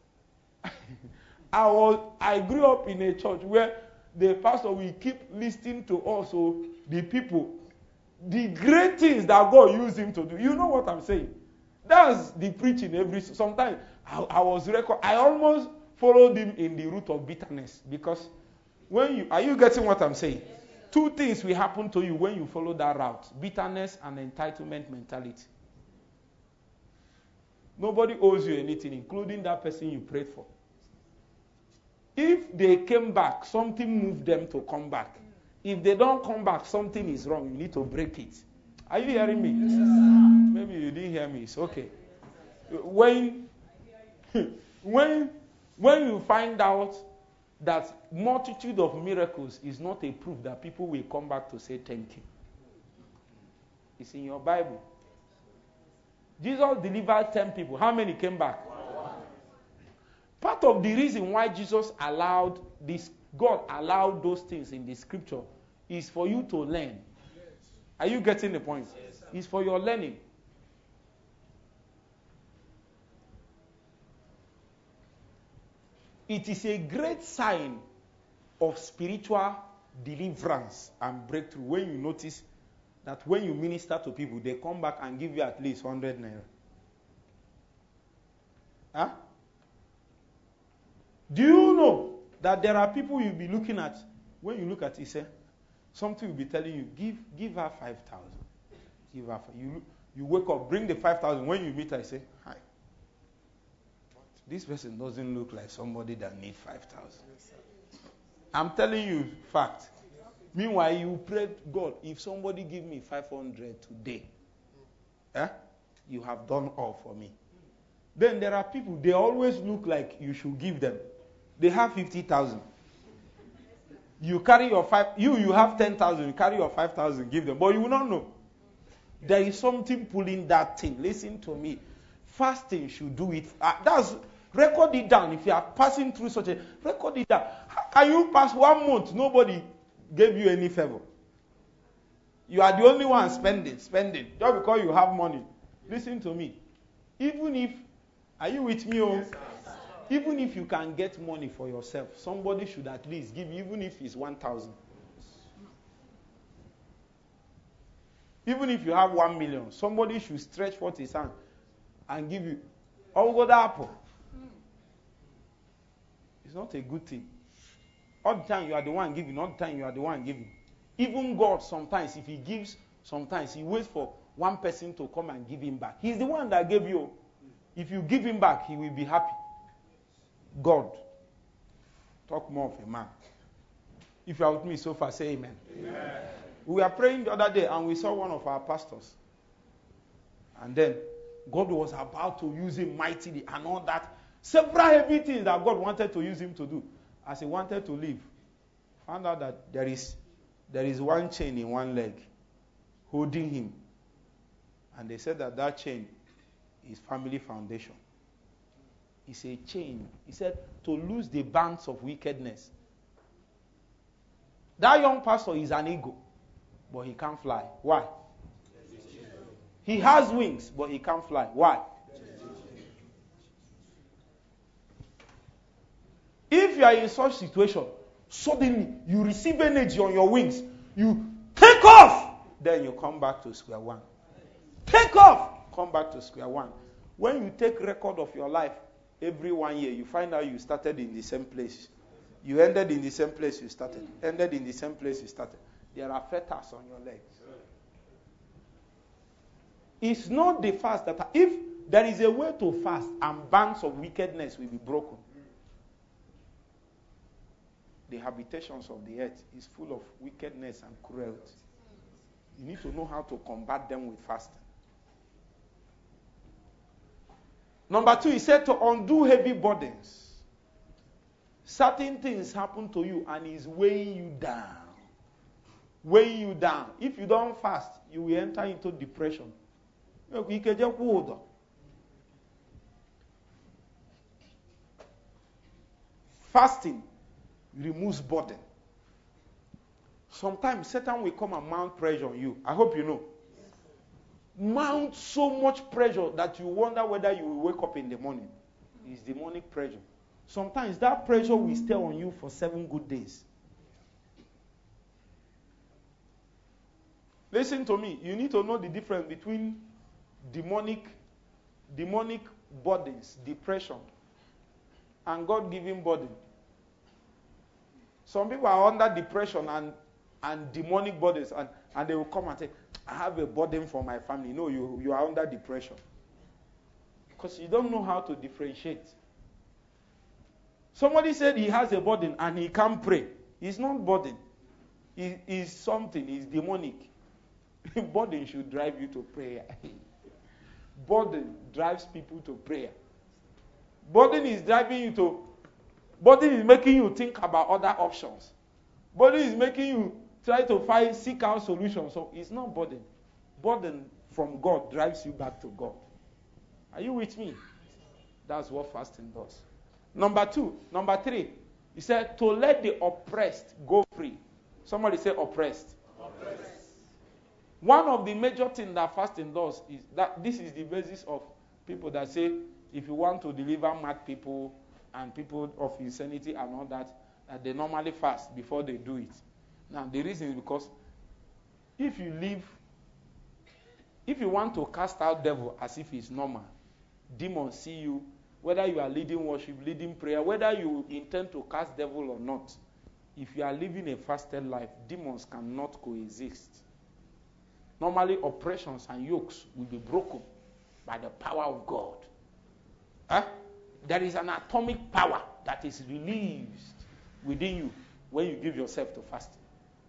I grew up in a church where the pastor will keep listening to also the people, the great things that God used him to do. You know what I'm saying? That's the preaching sometimes I almost followed him in the route of bitterness, because are you getting what I'm saying? Two things will happen to you when you follow that route: bitterness and entitlement mentality. Nobody owes you anything, including that person you prayed for. If they came back, something moved them to come back. If they don't come back, something is wrong. You need to break it. Are you hearing me? Yes, sir. Maybe you didn't hear me. It's okay. When you find out that multitude of miracles is not a proof that people will come back to say thank you. It's in your Bible. Jesus delivered 10 people. How many came back? One. Part of the reason why Jesus allowed this, God allowed those things in the scripture, is for you to learn. Yes. Are you getting the point? Yes, it's for your learning. It is a great sign of spiritual deliverance and breakthrough when you notice that when you minister to people, they come back and give you at least 100 naira. Huh? Do you know that there are people you'll be looking at, when you look at it, say, something will be telling you, give her 5,000. Give her. You wake up, bring the 5,000. When you meet her, I say, hi. This person doesn't look like somebody that needs 5,000. I'm telling you fact. Meanwhile, you pray, God, if somebody give me 500 today, you have done all for me. Then there are people, they always look like you should give them. They have 50,000. You carry your you have 10,000, you carry your 5,000, give them. But you will not know. There is something pulling that thing. Listen to me. Fasting should do it. Record it down. If you are passing through such a, record it down. How can you pass 1 month? Nobody gave you any favor. You are the only one spending, just because you have money. Listen to me. Even if, are you with me? Yes, even if you can get money for yourself, somebody should at least give you, even if it's 1,000. Even if you have 1 million, somebody should stretch forth his hand and give you. Or go the apple. It's not a good thing. All the time you are the one giving, all the time you are the one giving. Even God, sometimes, if he gives, sometimes he waits for one person to come and give him back. He's the one that gave you. If you give him back, he will be happy. God. Talk more of a man. If you are with me so far, say amen. Amen. We were praying the other day and we saw one of our pastors. And then God was about to use him mightily and all that. Several heavy things that God wanted to use him to do. As he wanted to leave, found out that there is one chain in one leg holding him. And they said that chain is family foundation. It's a chain. He said to lose the bands of wickedness. That young pastor is an eagle, but he can't fly. Why? He has wings, but he can't fly. Why? If you are in such situation, suddenly you receive energy on your wings, you take off, then you come back to square one. Take off. Come back to square one. When you take record of your life every 1 year, you find out you started in the same place. You ended in the same place you started. Ended in the same place you started. There are fetters on your legs. It's not the fast that... If there is a way to fast and bands of wickedness will be broken. The habitations of the earth is full of wickedness and cruelty. You need to know how to combat them with fasting. Number 2, he said to undo heavy burdens. Certain things happen to you and it's weighing you down. Weighing you down. If you don't fast, you will enter into depression. Fasting removes burden. Sometimes Satan will come and mount pressure on you. I hope you know. Mount so much pressure that you wonder whether you will wake up in the morning. It's demonic pressure. Sometimes that pressure will stay on you for 7 good days. Listen to me. You need to know the difference between demonic burdens, depression, and God-given burden. Some people are under depression and demonic burdens, and they will come and say, I have a burden for my family. No, you are under depression. Because you don't know how to differentiate. Somebody said he has a burden and he can't pray. It's not burden. It's something. It's demonic. Burden should drive you to prayer. Burden drives people to prayer. Burden is driving you to... Burden is making you think about other options. Burden is making you try to seek out solutions. So it's not burden. Burden from God drives you back to God. Are you with me? That's what fasting does. Number 3, he said to let the oppressed go free. Somebody say oppressed. Oppressed. One of the major things that fasting does is that this is the basis of people that say if you want to deliver mad people and people of insanity and all that they normally fast before they do it. Now the reason is because if you want to cast out devil as if it's normal, demons see you, whether you are leading worship, leading prayer, whether you intend to cast devil or not. If you are living a fasted life, demons cannot coexist. Normally, oppressions and yokes will be broken by the power of God. There is an atomic power that is released within you when you give yourself to fasting.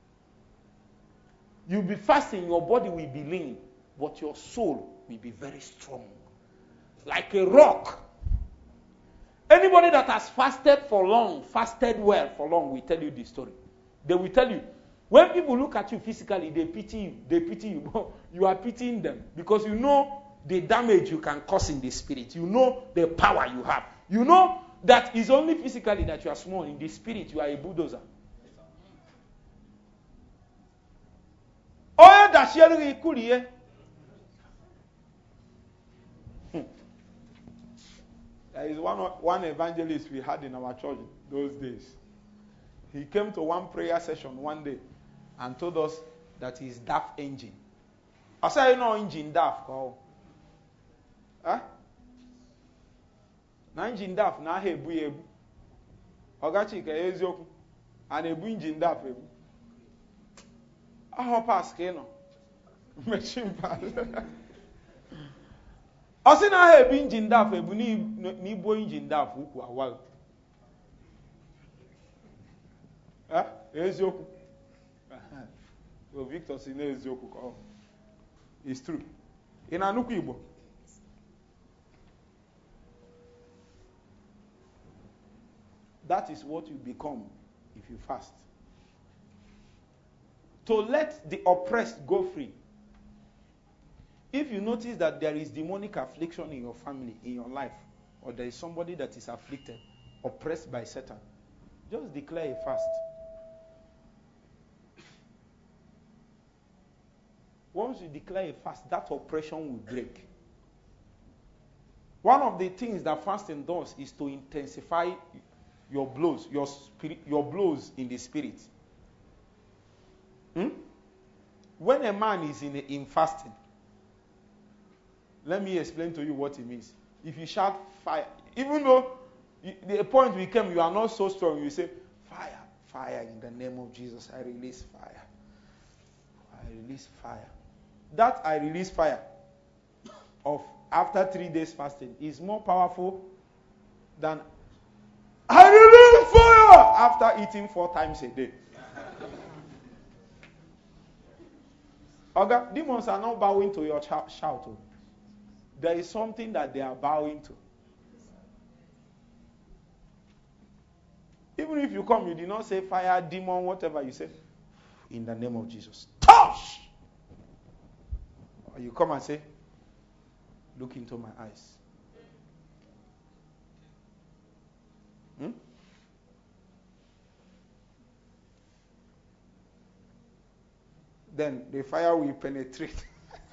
You'll be fasting, your body will be lean, but your soul will be very strong. Like a rock. Anybody that has fasted for long, fasted well for long, will tell you this story. They will tell you, when people look at you physically, they pity you. They pity you. You are pitying them because you know the damage you can cause in the spirit. You know the power you have. You know that it's only physically that you are small. In the spirit, you are a bulldozer. There is one evangelist we had in our church those days. He came to one prayer session one day and told us that he's DAF engine. I said, you know engine DAF call. Huh? Na engine DAF na hebu ebu. Ogachi ka eziokwu. And ebu engine DAF ebu. Aho pass ke no. Machine pass. Osi na hebu engine DAF ebu ni bo engine DAF ukwu awal. Huh? Eziokwu. So Victor si na eziokwu ka. It's true. In anukwu Igbo. That is what you become if you fast. To let the oppressed go free. If you notice that there is demonic affliction in your family, in your life, or there is somebody that is afflicted, oppressed by Satan, just declare a fast. Once you declare a fast, that oppression will break. One of the things that fasting does is to intensify your blows, your blows in the spirit. When a man is in fasting, Let me explain to you what it means. If you shout fire, even though the point we came, you are not so strong, you say, fire, fire in the name of Jesus. I release fire. I release fire. That I release fire of after 3 days fasting is more powerful than I release fire after eating 4 times a day. Okay, demons are not bowing to your shout. There is something that they are bowing to. Even if you come, you did not say fire, demon, whatever. You say, in the name of Jesus, touch! Or you come and say, look into my eyes. Then the fire will penetrate.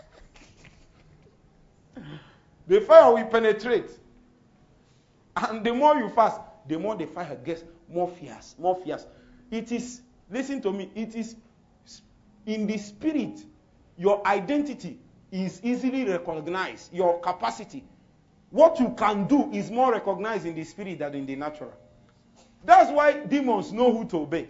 The fire will penetrate. And the more you fast, the more the fire gets more fierce, more fierce. It is, listen to me, it is in the spirit, your identity is easily recognized. Your capacity, what you can do is more recognized in the spirit than in the natural. That's why demons know who to obey.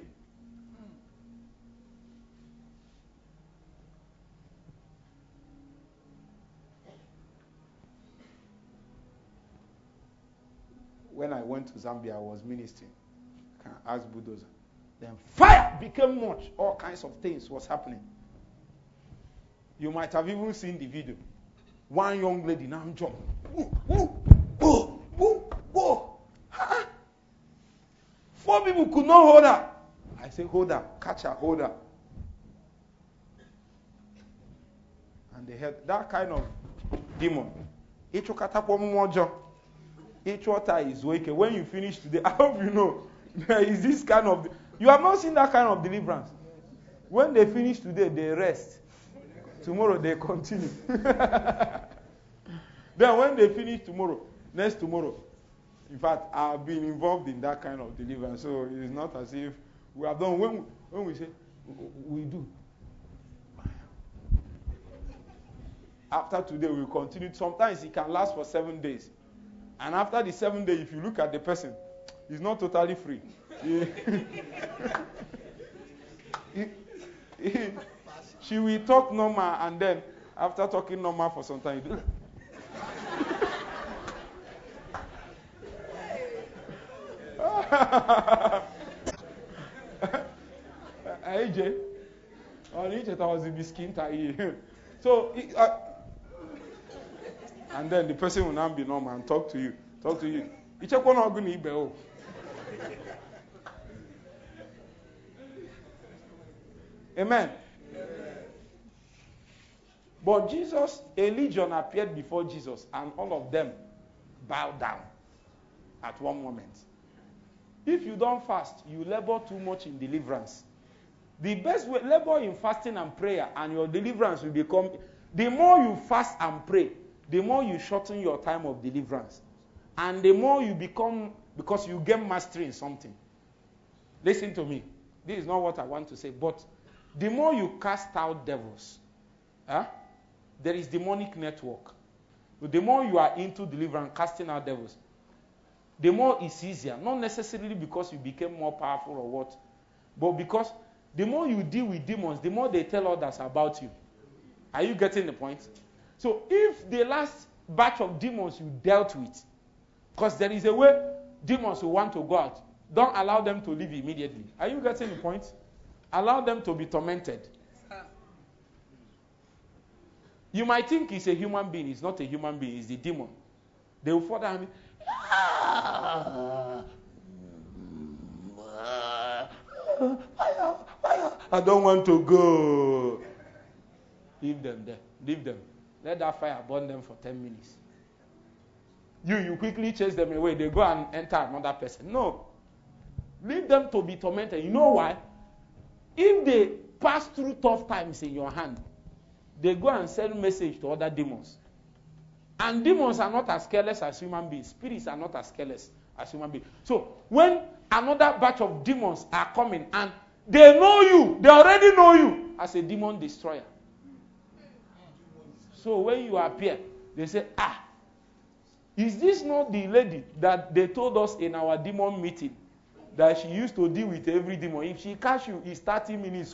When I went to Zambia, I was ministering. I can ask Bulldozer. Then fire became much. All kinds of things was happening. You might have even seen the video. One young lady now jump. Whoa. 4 people could not hold her. I say, hold her, catch her, hold her. And they had that kind of demon. Each water is okay. When you finish today, I hope you know, there is this kind of... You have not seen that kind of deliverance. When they finish today, they rest. Tomorrow, they continue. Then when they finish tomorrow, next tomorrow, in fact, I've been involved in that kind of deliverance. So it's not as if we have done. When we say, we do. After today, we'll continue. Sometimes it can last for 7 days. And after the 7th day, if you look at the person, he's not totally free. She will talk normal, and then after talking normal for some time, AJ, on each that was the skin tie. So, and then the person will now be normal and talk to you. It's a corner going to be. Amen. But Jesus, a legion appeared before Jesus, and all of them bowed down at one moment. If you don't fast, you labor too much in deliverance. The best way, labor in fasting and prayer, and your deliverance will become... The more you fast and pray, the more you shorten your time of deliverance. And the more you become... Because you get mastery in something. Listen to me. This is not what I want to say, but the more you cast out devils, there is demonic network. The more you are into deliverance, casting out devils, the more it's easier. Not necessarily because you became more powerful or what, but because the more you deal with demons, the more they tell others about you. Are you getting the point? So if the last batch of demons you dealt with, because there is a way demons will want to go out, don't allow them to leave immediately. Are you getting the point? Allow them to be tormented. You might think he's a human being. He's not a human being. He's the demon. They will further him. I don't want to go. Leave them there. Leave them. Let that fire burn them for 10 minutes. You quickly chase them away. They go and enter another person. No. Leave them to be tormented. You know why? If they pass through tough times in your hand, they go and send message to other demons. And demons are not as careless as human beings. Spirits are not as careless as human beings. So when another batch of demons are coming and they know you, they already know you as a demon destroyer. So when you appear, They say, is this not the lady that they told us in our demon meeting that she used to deal with every demon? If she catch you, it's 30 minutes.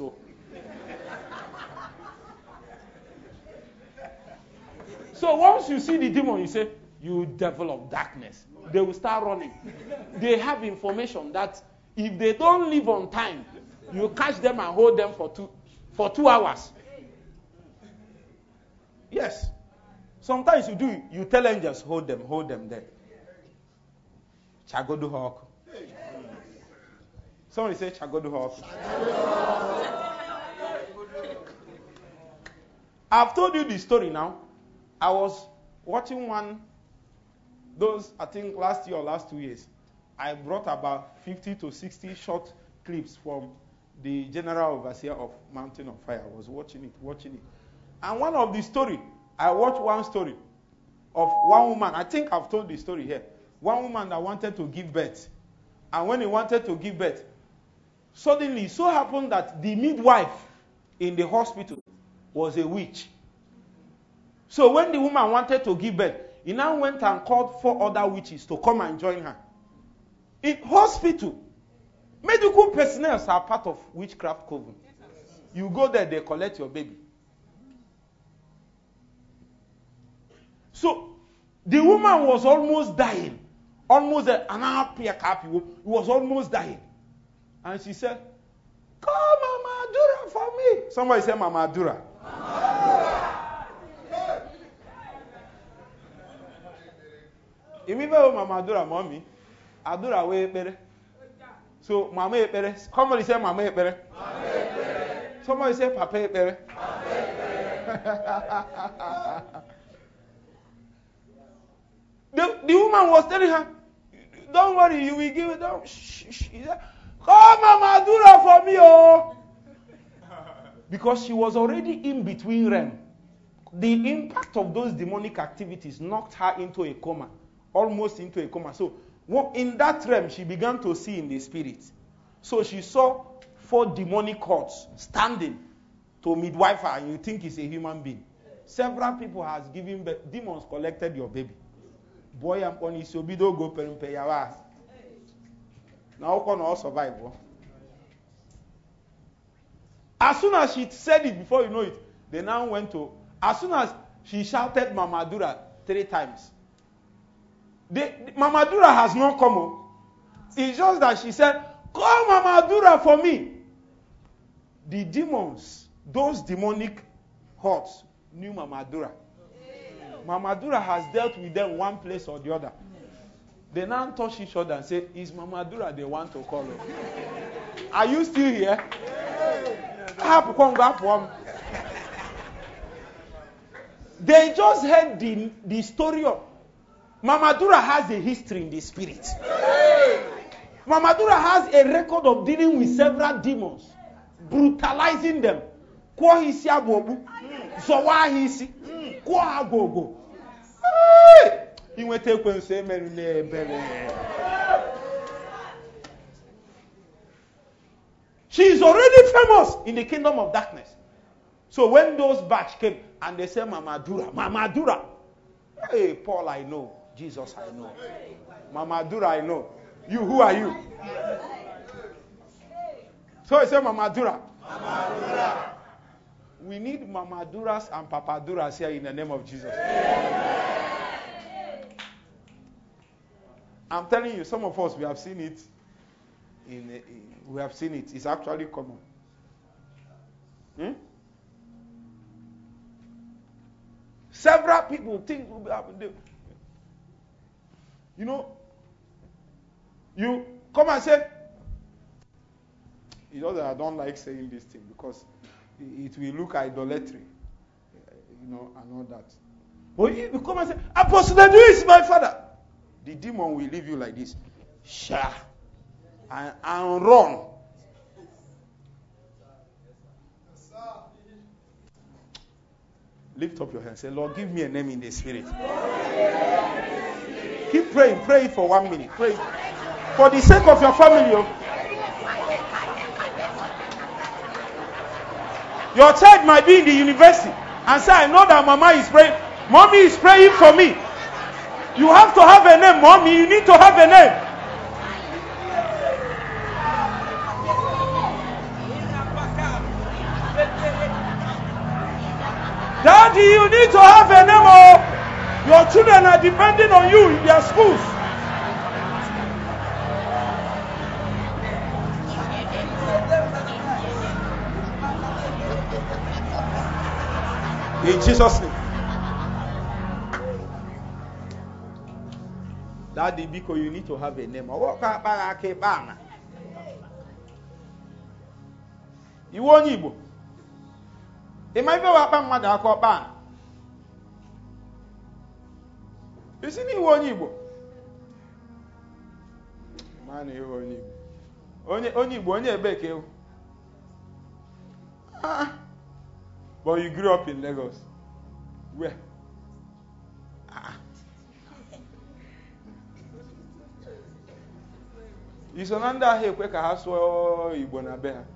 So once you see the demon, you say, you devil of darkness. They will start running. They have information that if they don't leave on time, you catch them and hold them for 2 hours. Yes. Sometimes you tell angels, hold them there. Chagodu hawk. Somebody say Chagodu hawk. I've told you the story now. I was watching I think last year or last 2 years. I brought about 50 to 60 short clips from the General Overseer of Mountain of Fire. I was watching it. And one of the story, I watched one story of one woman. I think I've told the story here. One woman that wanted to give birth. And when he wanted to give birth, suddenly it so happened that the midwife in the hospital was a witch. So when the woman wanted to give birth, he now went and called 4 other witches to come and join her. In hospital, medical personnel are part of witchcraft coven. You go there, they collect your baby. So the woman was almost dying. Was almost dying. And she said, call Mama Adura for me. Somebody say Mama Adura. Imibe Mama Adura, mommy. Adura we pere. So Mama pere. Somebody say Mama pere. Somebody say Papa pere. The woman was telling her, don't worry, you will give it down. She said, call Mama Adura for me, oh. Because she was already in between realm. The impact of those demonic activities knocked her into a coma. Almost into a coma. So in that realm, she began to see in the spirit. So she saw 4 demonic hordes standing to midwife her, and you think it's a human being. Several people has given birth. Demons collected your baby. Boy, I'm on his obido go perimpeyawa. Now can all survive. As soon as she said it, before you know it, they now went to. As soon as she shouted Mama Adura 3 times, Mama Adura has not come. It's just that she said, call Mama Adura for me. The demons, those demonic hordes, knew Mama Adura. Mama Adura has dealt with them one place or the other. They now touch each other and say, is Mama Adura they want to call her? Are you still here? They just heard the story of Mama Adura has a history in the spirit. Mama Adura has a record of dealing with several demons, brutalizing them. She is already famous in the kingdom of darkness. So when those batch came and they said, Mama Adura. Hey, Paul, I know. Jesus, I know. Mama Adura, I know. You, who are you? So I said, Mama Adura. We need Mama Aduras and Papa Aduras here in the name of Jesus. I'm telling you, some of us, we have seen it. We have seen it. It's actually common. Several people think will be happening. You know, you come and say, you know that I don't like saying this thing because it will look idolatry, you know, and all that. But you come and say, Apostle Edu is my father. The demon will leave you like this. Sha. And run. Lift up your hand. Say, Lord, give me a name in the spirit. Keep praying. Pray for 1 minute. Pray. For the sake of your family. Your child might be in the university and say, I know that Mama is praying. Mommy is praying for me. You have to have a name, mommy. You need to have a name. Daddy, you need to have a name. Oh, your children are depending on you in their schools. In Jesus' name. Daddy, because you need to have a name. You want Igbo? It might be what mother called ban. Isn't he one Igbo? Man, you want Igbo. Only Igbo, only a bake. But you grew up in Lagos. Where? Isonanda he kweka haso Igbo na be ha.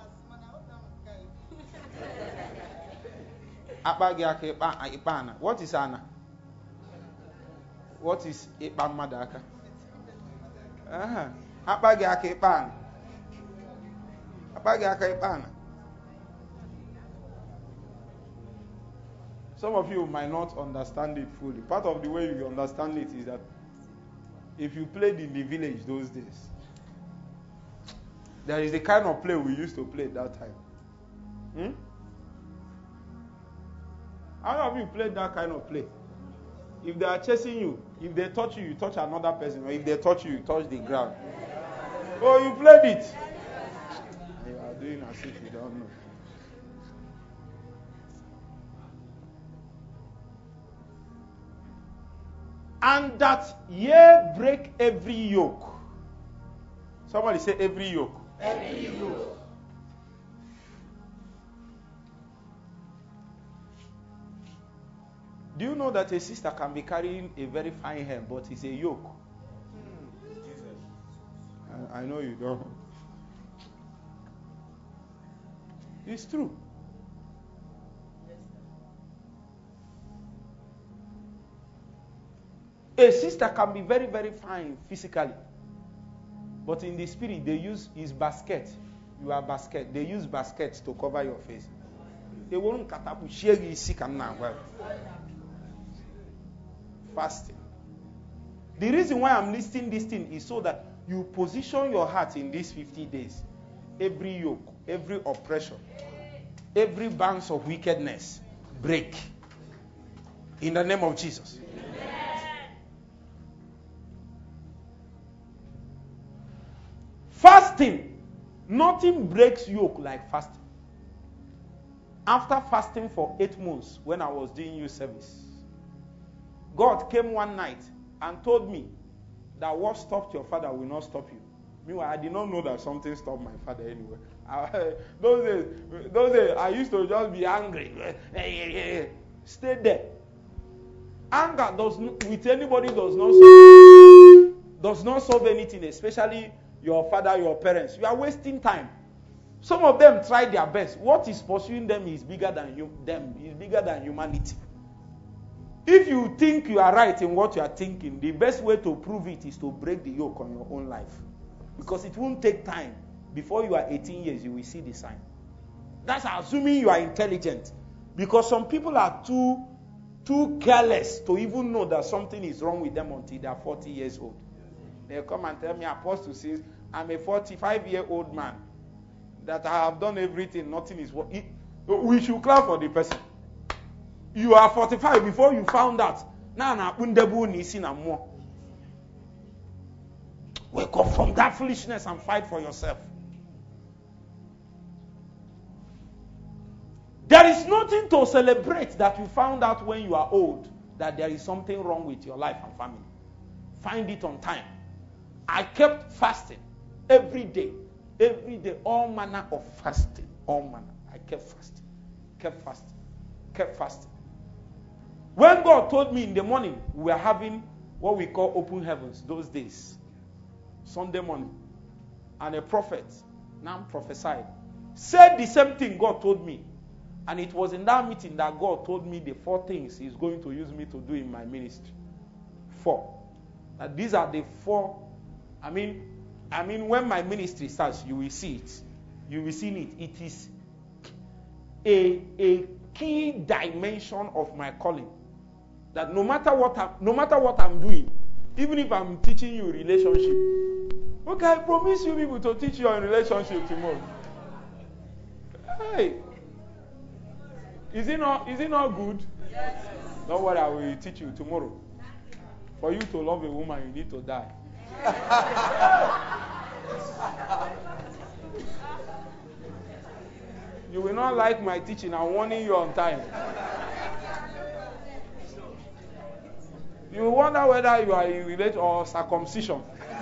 Akpa gi aka ikpa ana. What is ana? What is ikpa mmadu aka? Akpa gi aka ikpa ana. Akpa gi aka ikpa ana. Some of you might not understand it fully. Part of the way you understand it is that if you played in the village those days, there is the kind of play we used to play at that time. How many of you played that kind of play? If they are chasing you, if they touch you, you touch another person. Or if they touch you, you touch the ground. Oh, you played it. You are doing as if you don't know. And that ye break every yoke. Somebody say every yoke. Every yoke. Do you know that a sister can be carrying a very fine hair, but it's a yoke? I know you don't. It's true. A sister can be very, very fine physically, but in the spirit, they use his basket. You are basket. They use baskets to cover your face. They won't katapu shegi sick and now. Fasting. The reason why I'm listing this thing is so that you position your heart in these 50 days. Every yoke, every oppression, every bands of wickedness break. In the name of Jesus. Fasting. Nothing breaks yoke like fasting. After fasting for 8 months, when I was doing youth service, God came one night and told me that what stopped your father will not stop you. Meanwhile, I did not know that something stopped my father anyway. Those days, I used to just be angry. Stay there. Anger with anybody does not solve anything, especially your father, your parents. You are wasting time. Some of them try their best. What is pursuing them is bigger than them. Is bigger than humanity. If you think you are right in what you are thinking, the best way to prove it is to break the yoke on your own life. Because it won't take time. Before you are 18 years, you will see the sign. That's assuming you are intelligent. Because some people are too careless to even know that something is wrong with them until they are 40 years old. They come and tell me, Apostle says, I'm a 45-year-old man, that I have done everything, nothing is working. We should clap for the person. You are 45 before you found out. Wake up from that foolishness and fight for yourself. There is nothing to celebrate that you found out when you are old, that there is something wrong with your life and family. Find it on time. I kept fasting every day, all manner of fasting, all manner. I kept fasting. When God told me in the morning, we were having what we call open heavens those days, Sunday morning, and a prophet, now prophesied, said the same thing God told me. And it was in that meeting that God told me the 4 things He's going to use me to do in my ministry. 4. That these are the 4. I mean, when my ministry starts, you will see it. You will see it. It is a key dimension of my calling. That no matter what I'm doing, even if I'm teaching you relationship, okay, I promise you people to teach you on relationship tomorrow. Hey, is it not good? Yes. Don't worry, I will teach you tomorrow. For you to love a woman, you need to die. You will not like my teaching. I'm warning you on time. You will wonder whether you are in relation or circumcision.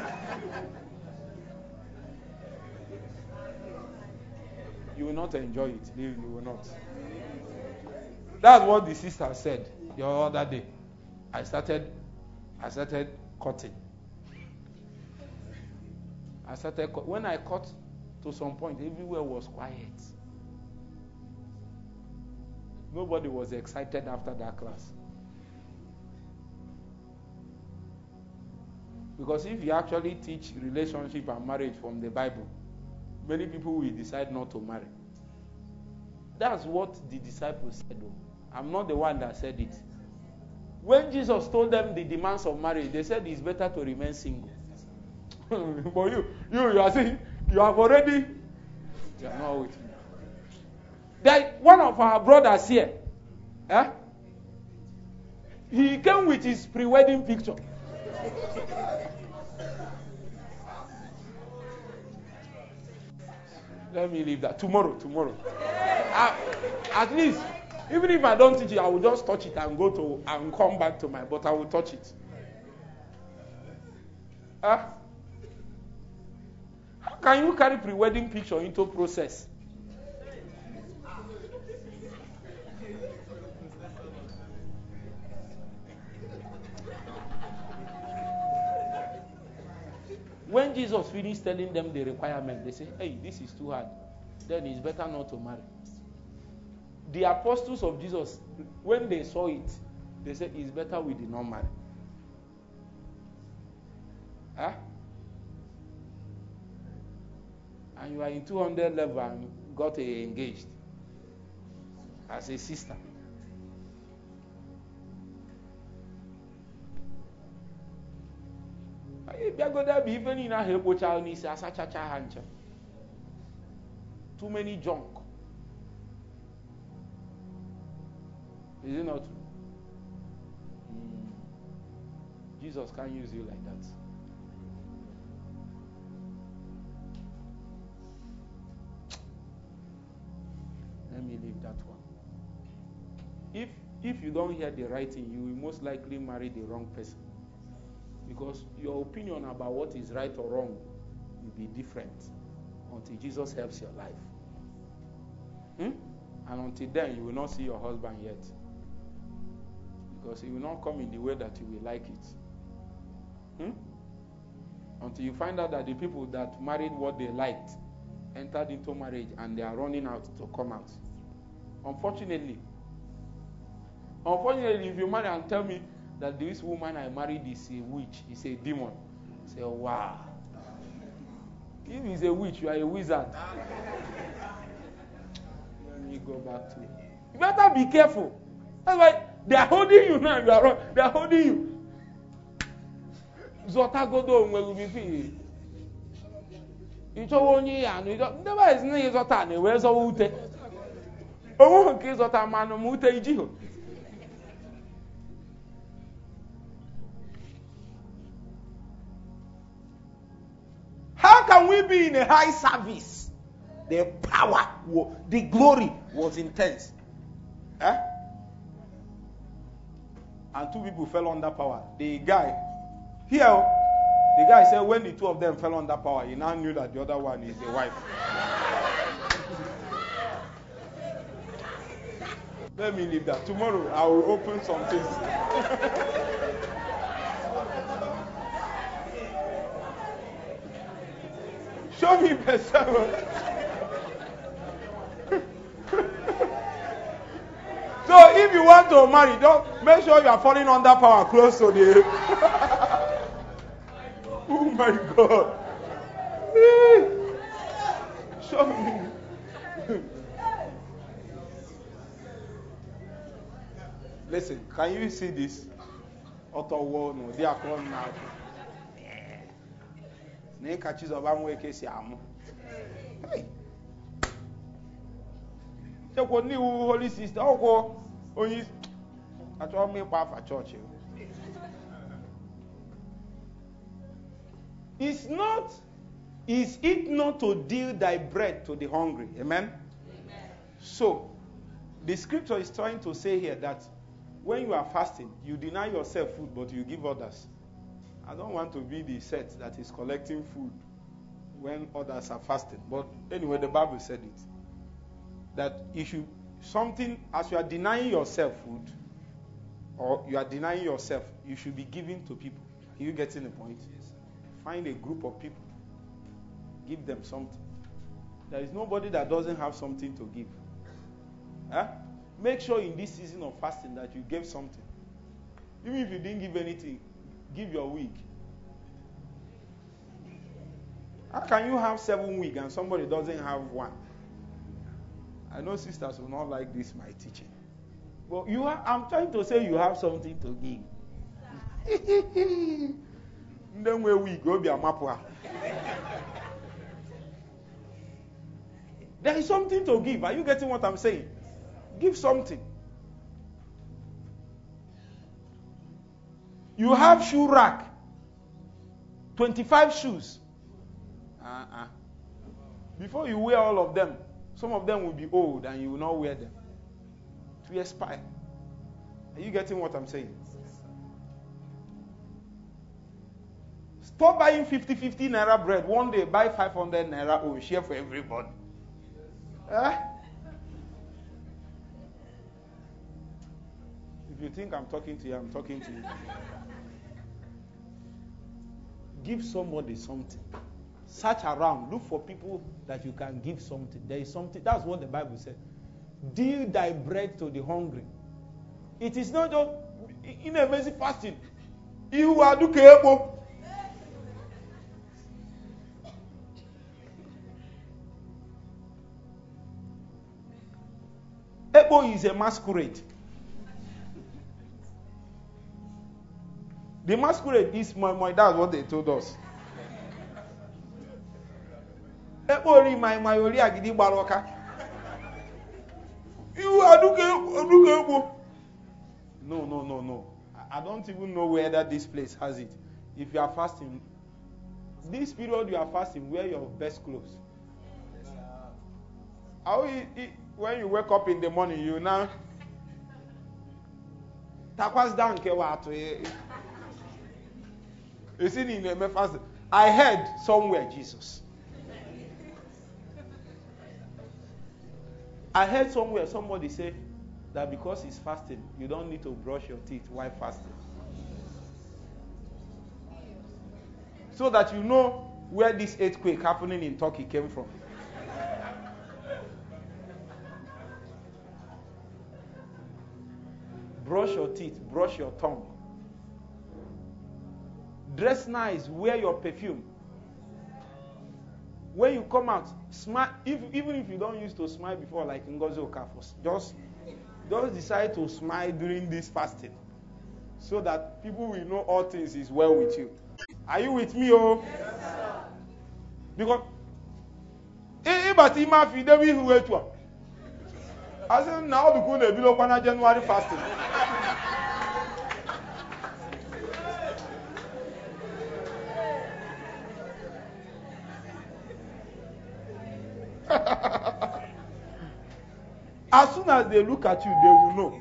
You will not enjoy it. You will not. That's what the sister said the other day. I started cutting. When I cut to some point, everywhere was quiet. Nobody was excited after that class. Because if you actually teach relationship and marriage from the Bible, many people will decide not to marry. That's what the disciples said, though. I'm not the one that said it. When Jesus told them the demands of marriage, they said it's better to remain single. But you are saying you have already. You are not with me. One of our brothers here, he came with his pre-wedding picture. Let me leave that. Tomorrow. At least, even if I don't teach it, I will just touch it and come back to but I will touch it. How can you carry pre-wedding picture into process? When Jesus finished telling them the requirement, they say, hey, this is too hard. Then it's better not to marry. The apostles of Jesus, when they saw it, they said, it's better we did not marry. And you are in 200 level and got engaged as a sister. Too many junk. Is it not true? Jesus can't use you like that. Let me leave that one. If you don't hear the right thing, you will most likely marry the wrong person. Because your opinion about what is right or wrong will be different until Jesus helps your life. And until then, you will not see your husband yet. Because he will not come in the way that you will like it. Until you find out that the people that married what they liked entered into marriage and they are running out to come out. Unfortunately, if you marry and tell me that this woman I married is a witch, is a demon, say, oh, wow. If he's a witch, you are a wizard. Let me go back to it. You better be careful. That's why they are holding you now. You are wrong. They are holding you. Zota godo will be free. You told me and you don't. Never is no zota. Where's all ute? Oh, okay, zota mano mute ijiho. How can we be in a high service? The power, the glory was intense. And 2 people fell under power. The guy said when the 2 of them fell under power, he now knew that the other one is the wife. Let me leave that. Tomorrow I will open some things. Show me the sermon. So if you want to marry, don't make sure you are falling under power close to the. Oh my God. Show me. Listen, can you see this? Auto war no, they are calling now. Ne catches of one case amu. So what new holy sister? Oh, only I told me for church. Is it not to deal thy bread to the hungry? Amen? So, the scripture is trying to say here that when you are fasting, you deny yourself food, but you give others. I don't want to be the set that is collecting food when others are fasting. But anyway, the Bible said it. That if you as you are denying yourself food, or you are denying yourself, you should be giving to people. Are you getting the point? Find a group of people. Give them something. There is nobody that doesn't have something to give. Huh? Make sure in this season of fasting that you gave something. Even if you didn't give anything, give your wig. How can you have 7 wigs and somebody doesn't have one? I know sisters will not like this, my teaching. But I'm trying to say you have something to give. Then where we go be a mapua. There is something to give. Are you getting what I'm saying? Give something. You have shoe rack. 25 shoes. Before you wear all of them, some of them will be old and you will not wear them. To expire. Are you getting what I'm saying? Stop buying 50 naira bread. One day buy 500 naira or share for everybody. If you think I'm talking to you, I'm talking to you. Give somebody something. Search around. Look for people that you can give something. There is something. That's what the Bible said. Deal thy bread to the hungry. It is not just in a basic fasting. You are do careful. Ebo is a masquerade. The masquerade is my that's what they told us. Ebo ri my ori agidi baroka. You are do ebo. No. I don't even know whether this place has it. If you are fasting, this period you are fasting, wear your best clothes. When you wake up in the morning, you now takwas down kewa to you see in the fasting. I heard somewhere Jesus. I heard somewhere somebody say that because he's fasting, you don't need to brush your teeth while fasting. So that you know where this earthquake happening in Turkey came from. Brush your teeth, brush your tongue. Dress nice, wear your perfume. When you come out, smile. Even if you don't used to smile before, like Ngozi Okafor, just decide to smile during this fasting, so that people will know all things is well with you. Are you with me, oh? Yes, sir. Because I said now the good below January fasting. As soon as they look at you, they will know.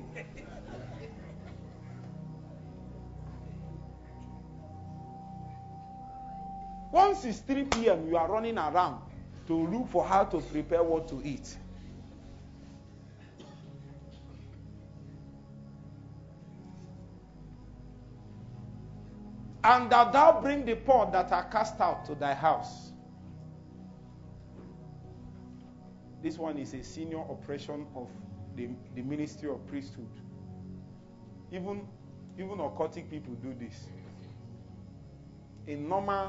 Once it's 3 p.m., you are running around to look for how to prepare what to eat. And that thou bring the poor that are cast out to thy house. This one is a senior operation of the ministry of priesthood. Even occultic people do this. In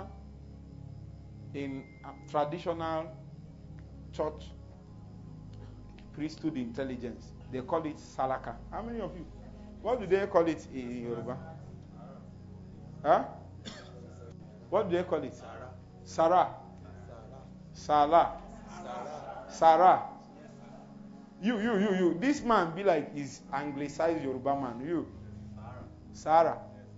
traditional church priesthood intelligence, they call it salaka. How many of you? What do they call it in Yoruba? Huh? What do they call it? Sarah. Sarah. You. This man be like his anglicized Yoruba man. You. Sarah.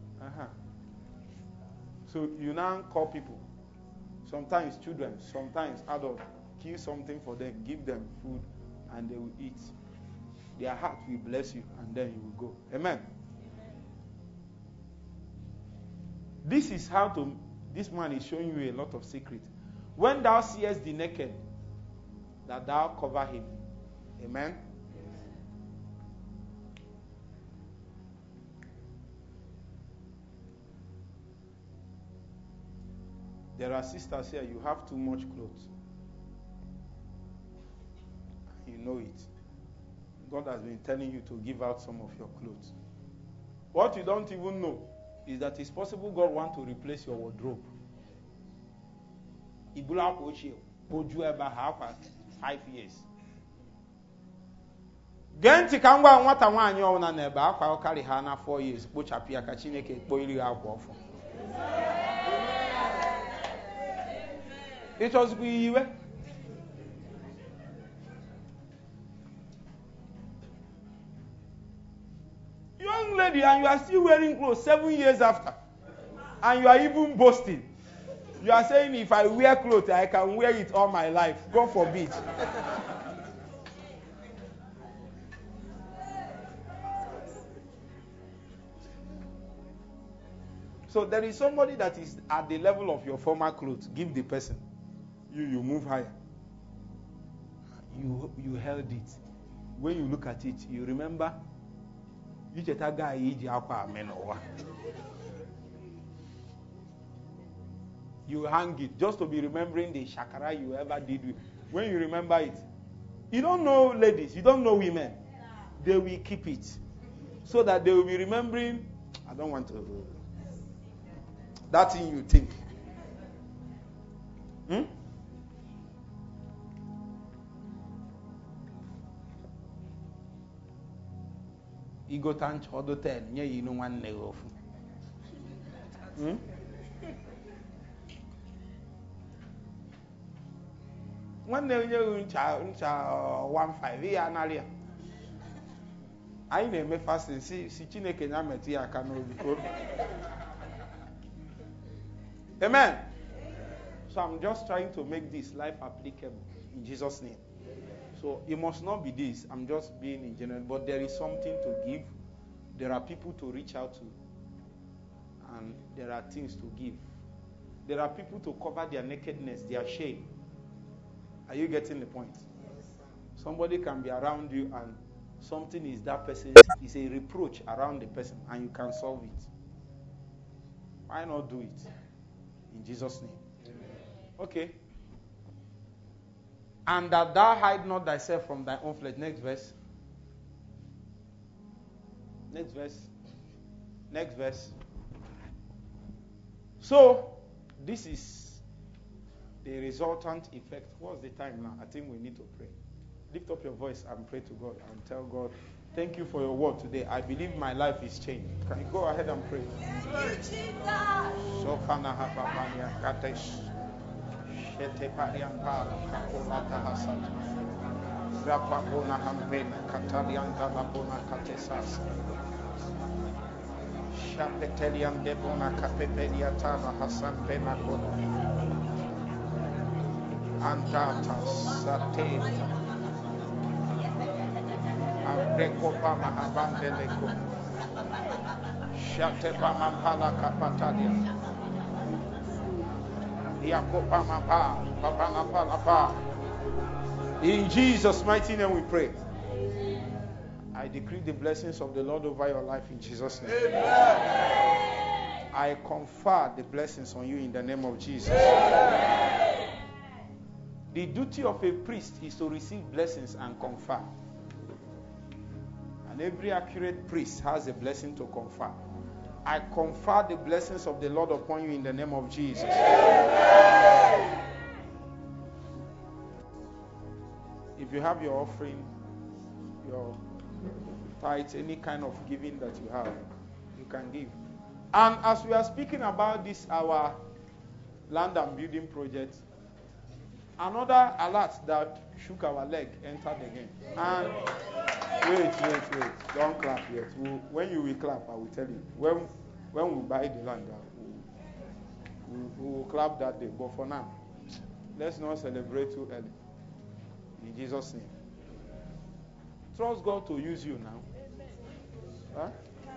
So you now call people. Sometimes children, sometimes adults. Kill something for them, give them food, and they will eat. Their heart will bless you, and then you will go. Amen. This is how to. This man is showing you a lot of secrets. When thou seest the naked, that thou cover him. Amen. There are sisters here, you have too much clothes. You know it. God has been telling you to give out some of your clothes. What you don't even know is that it's possible God wants to replace your wardrobe. Ibula Kochi, Boju Eba Hafa, 5 years. Genti kangwa nwata nwanyi ona na ebe akwa o carry her na 4 years kpochapia ka Chineke kpoiri akwa ofo. It was iwe. Young lady, and you are still wearing clothes 7 years after. And you are even boasting. You are saying, if I wear clothes, I can wear it all my life. God forbid. So there is somebody that is at the level of your former clothes. Give the person. You move higher. You held it. When you look at it, you remember. You hang it just to be remembering the shakara you ever did with. When you remember it, you don't know ladies, you don't know women. They will keep it so that they will be remembering. I don't want to. That thing you think. Igo tanch hotel nye inu nwanne ofu. Nwanne nye ncha 15 ya analia. Anyị na-eme fasting si Chineke nya metụ ya aka n'obi. Amen. So I'm just trying to make this life applicable in Jesus' name. So it must not be this. I'm just being in general. But there is something to give. There are people to reach out to. And there are things to give. There are people to cover their nakedness, their shame. Are you getting the point? Somebody can be around you and something is that person. Is a reproach around the person and you can solve it. Why not do it? In Jesus' name. Okay. And that thou hide not thyself from thy own flesh. Next verse. Next verse. Next verse. So, this is the resultant effect. What's the time now? I think we need to pray. Lift up your voice and pray to God and tell God, thank you for your word today. I believe my life is changed. Can you go ahead and pray? Rekopama abandeleko. Shatepama pala kapatalia. Yakopama pa, papana pala pa. In Jesus' mighty name we pray. I decree the blessings of the Lord over your life in Jesus' name. Amen. I confer the blessings on you in the name of Jesus. Amen. The duty of a priest is to receive blessings and confer. And every accurate priest has a blessing to confer. I confer the blessings of the Lord upon you in the name of Jesus. If you have your offering, your tithe, any kind of giving that you have, you can give. And as we are speaking about this, our land and building project, another alert that shook our leg entered again. And wait. Don't clap yet. When you will clap, I will tell you. When we buy the land, we will clap that day. But for now, let's not celebrate too early. In Jesus' name. Trust God to use you now. Huh?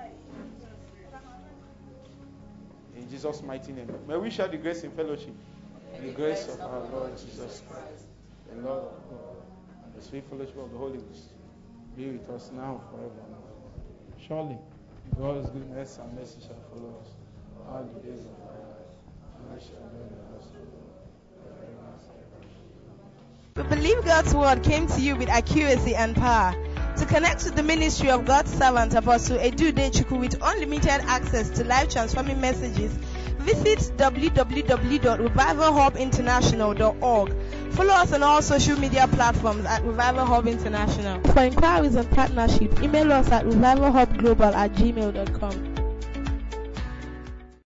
In Jesus' mighty name. May we share the grace in fellowship. The grace of our Lord Jesus Christ, the love of God, and the sweet fellowship of the Holy Ghost be with us now and forevermore. Surely, God's goodness and mercy shall follow us all the days of our life, and we shall dwell in the house of the Lord. We believe God's word came to you with accuracy and power. To connect with the ministry of God's servant, Apostle Edu Dechukwu, with unlimited access to life transforming messages, visit www.revivalhubinternational.org. Follow us on all social media platforms at Revival Hub International. For inquiries and partnership, email us at revivalhubglobal@gmail.com.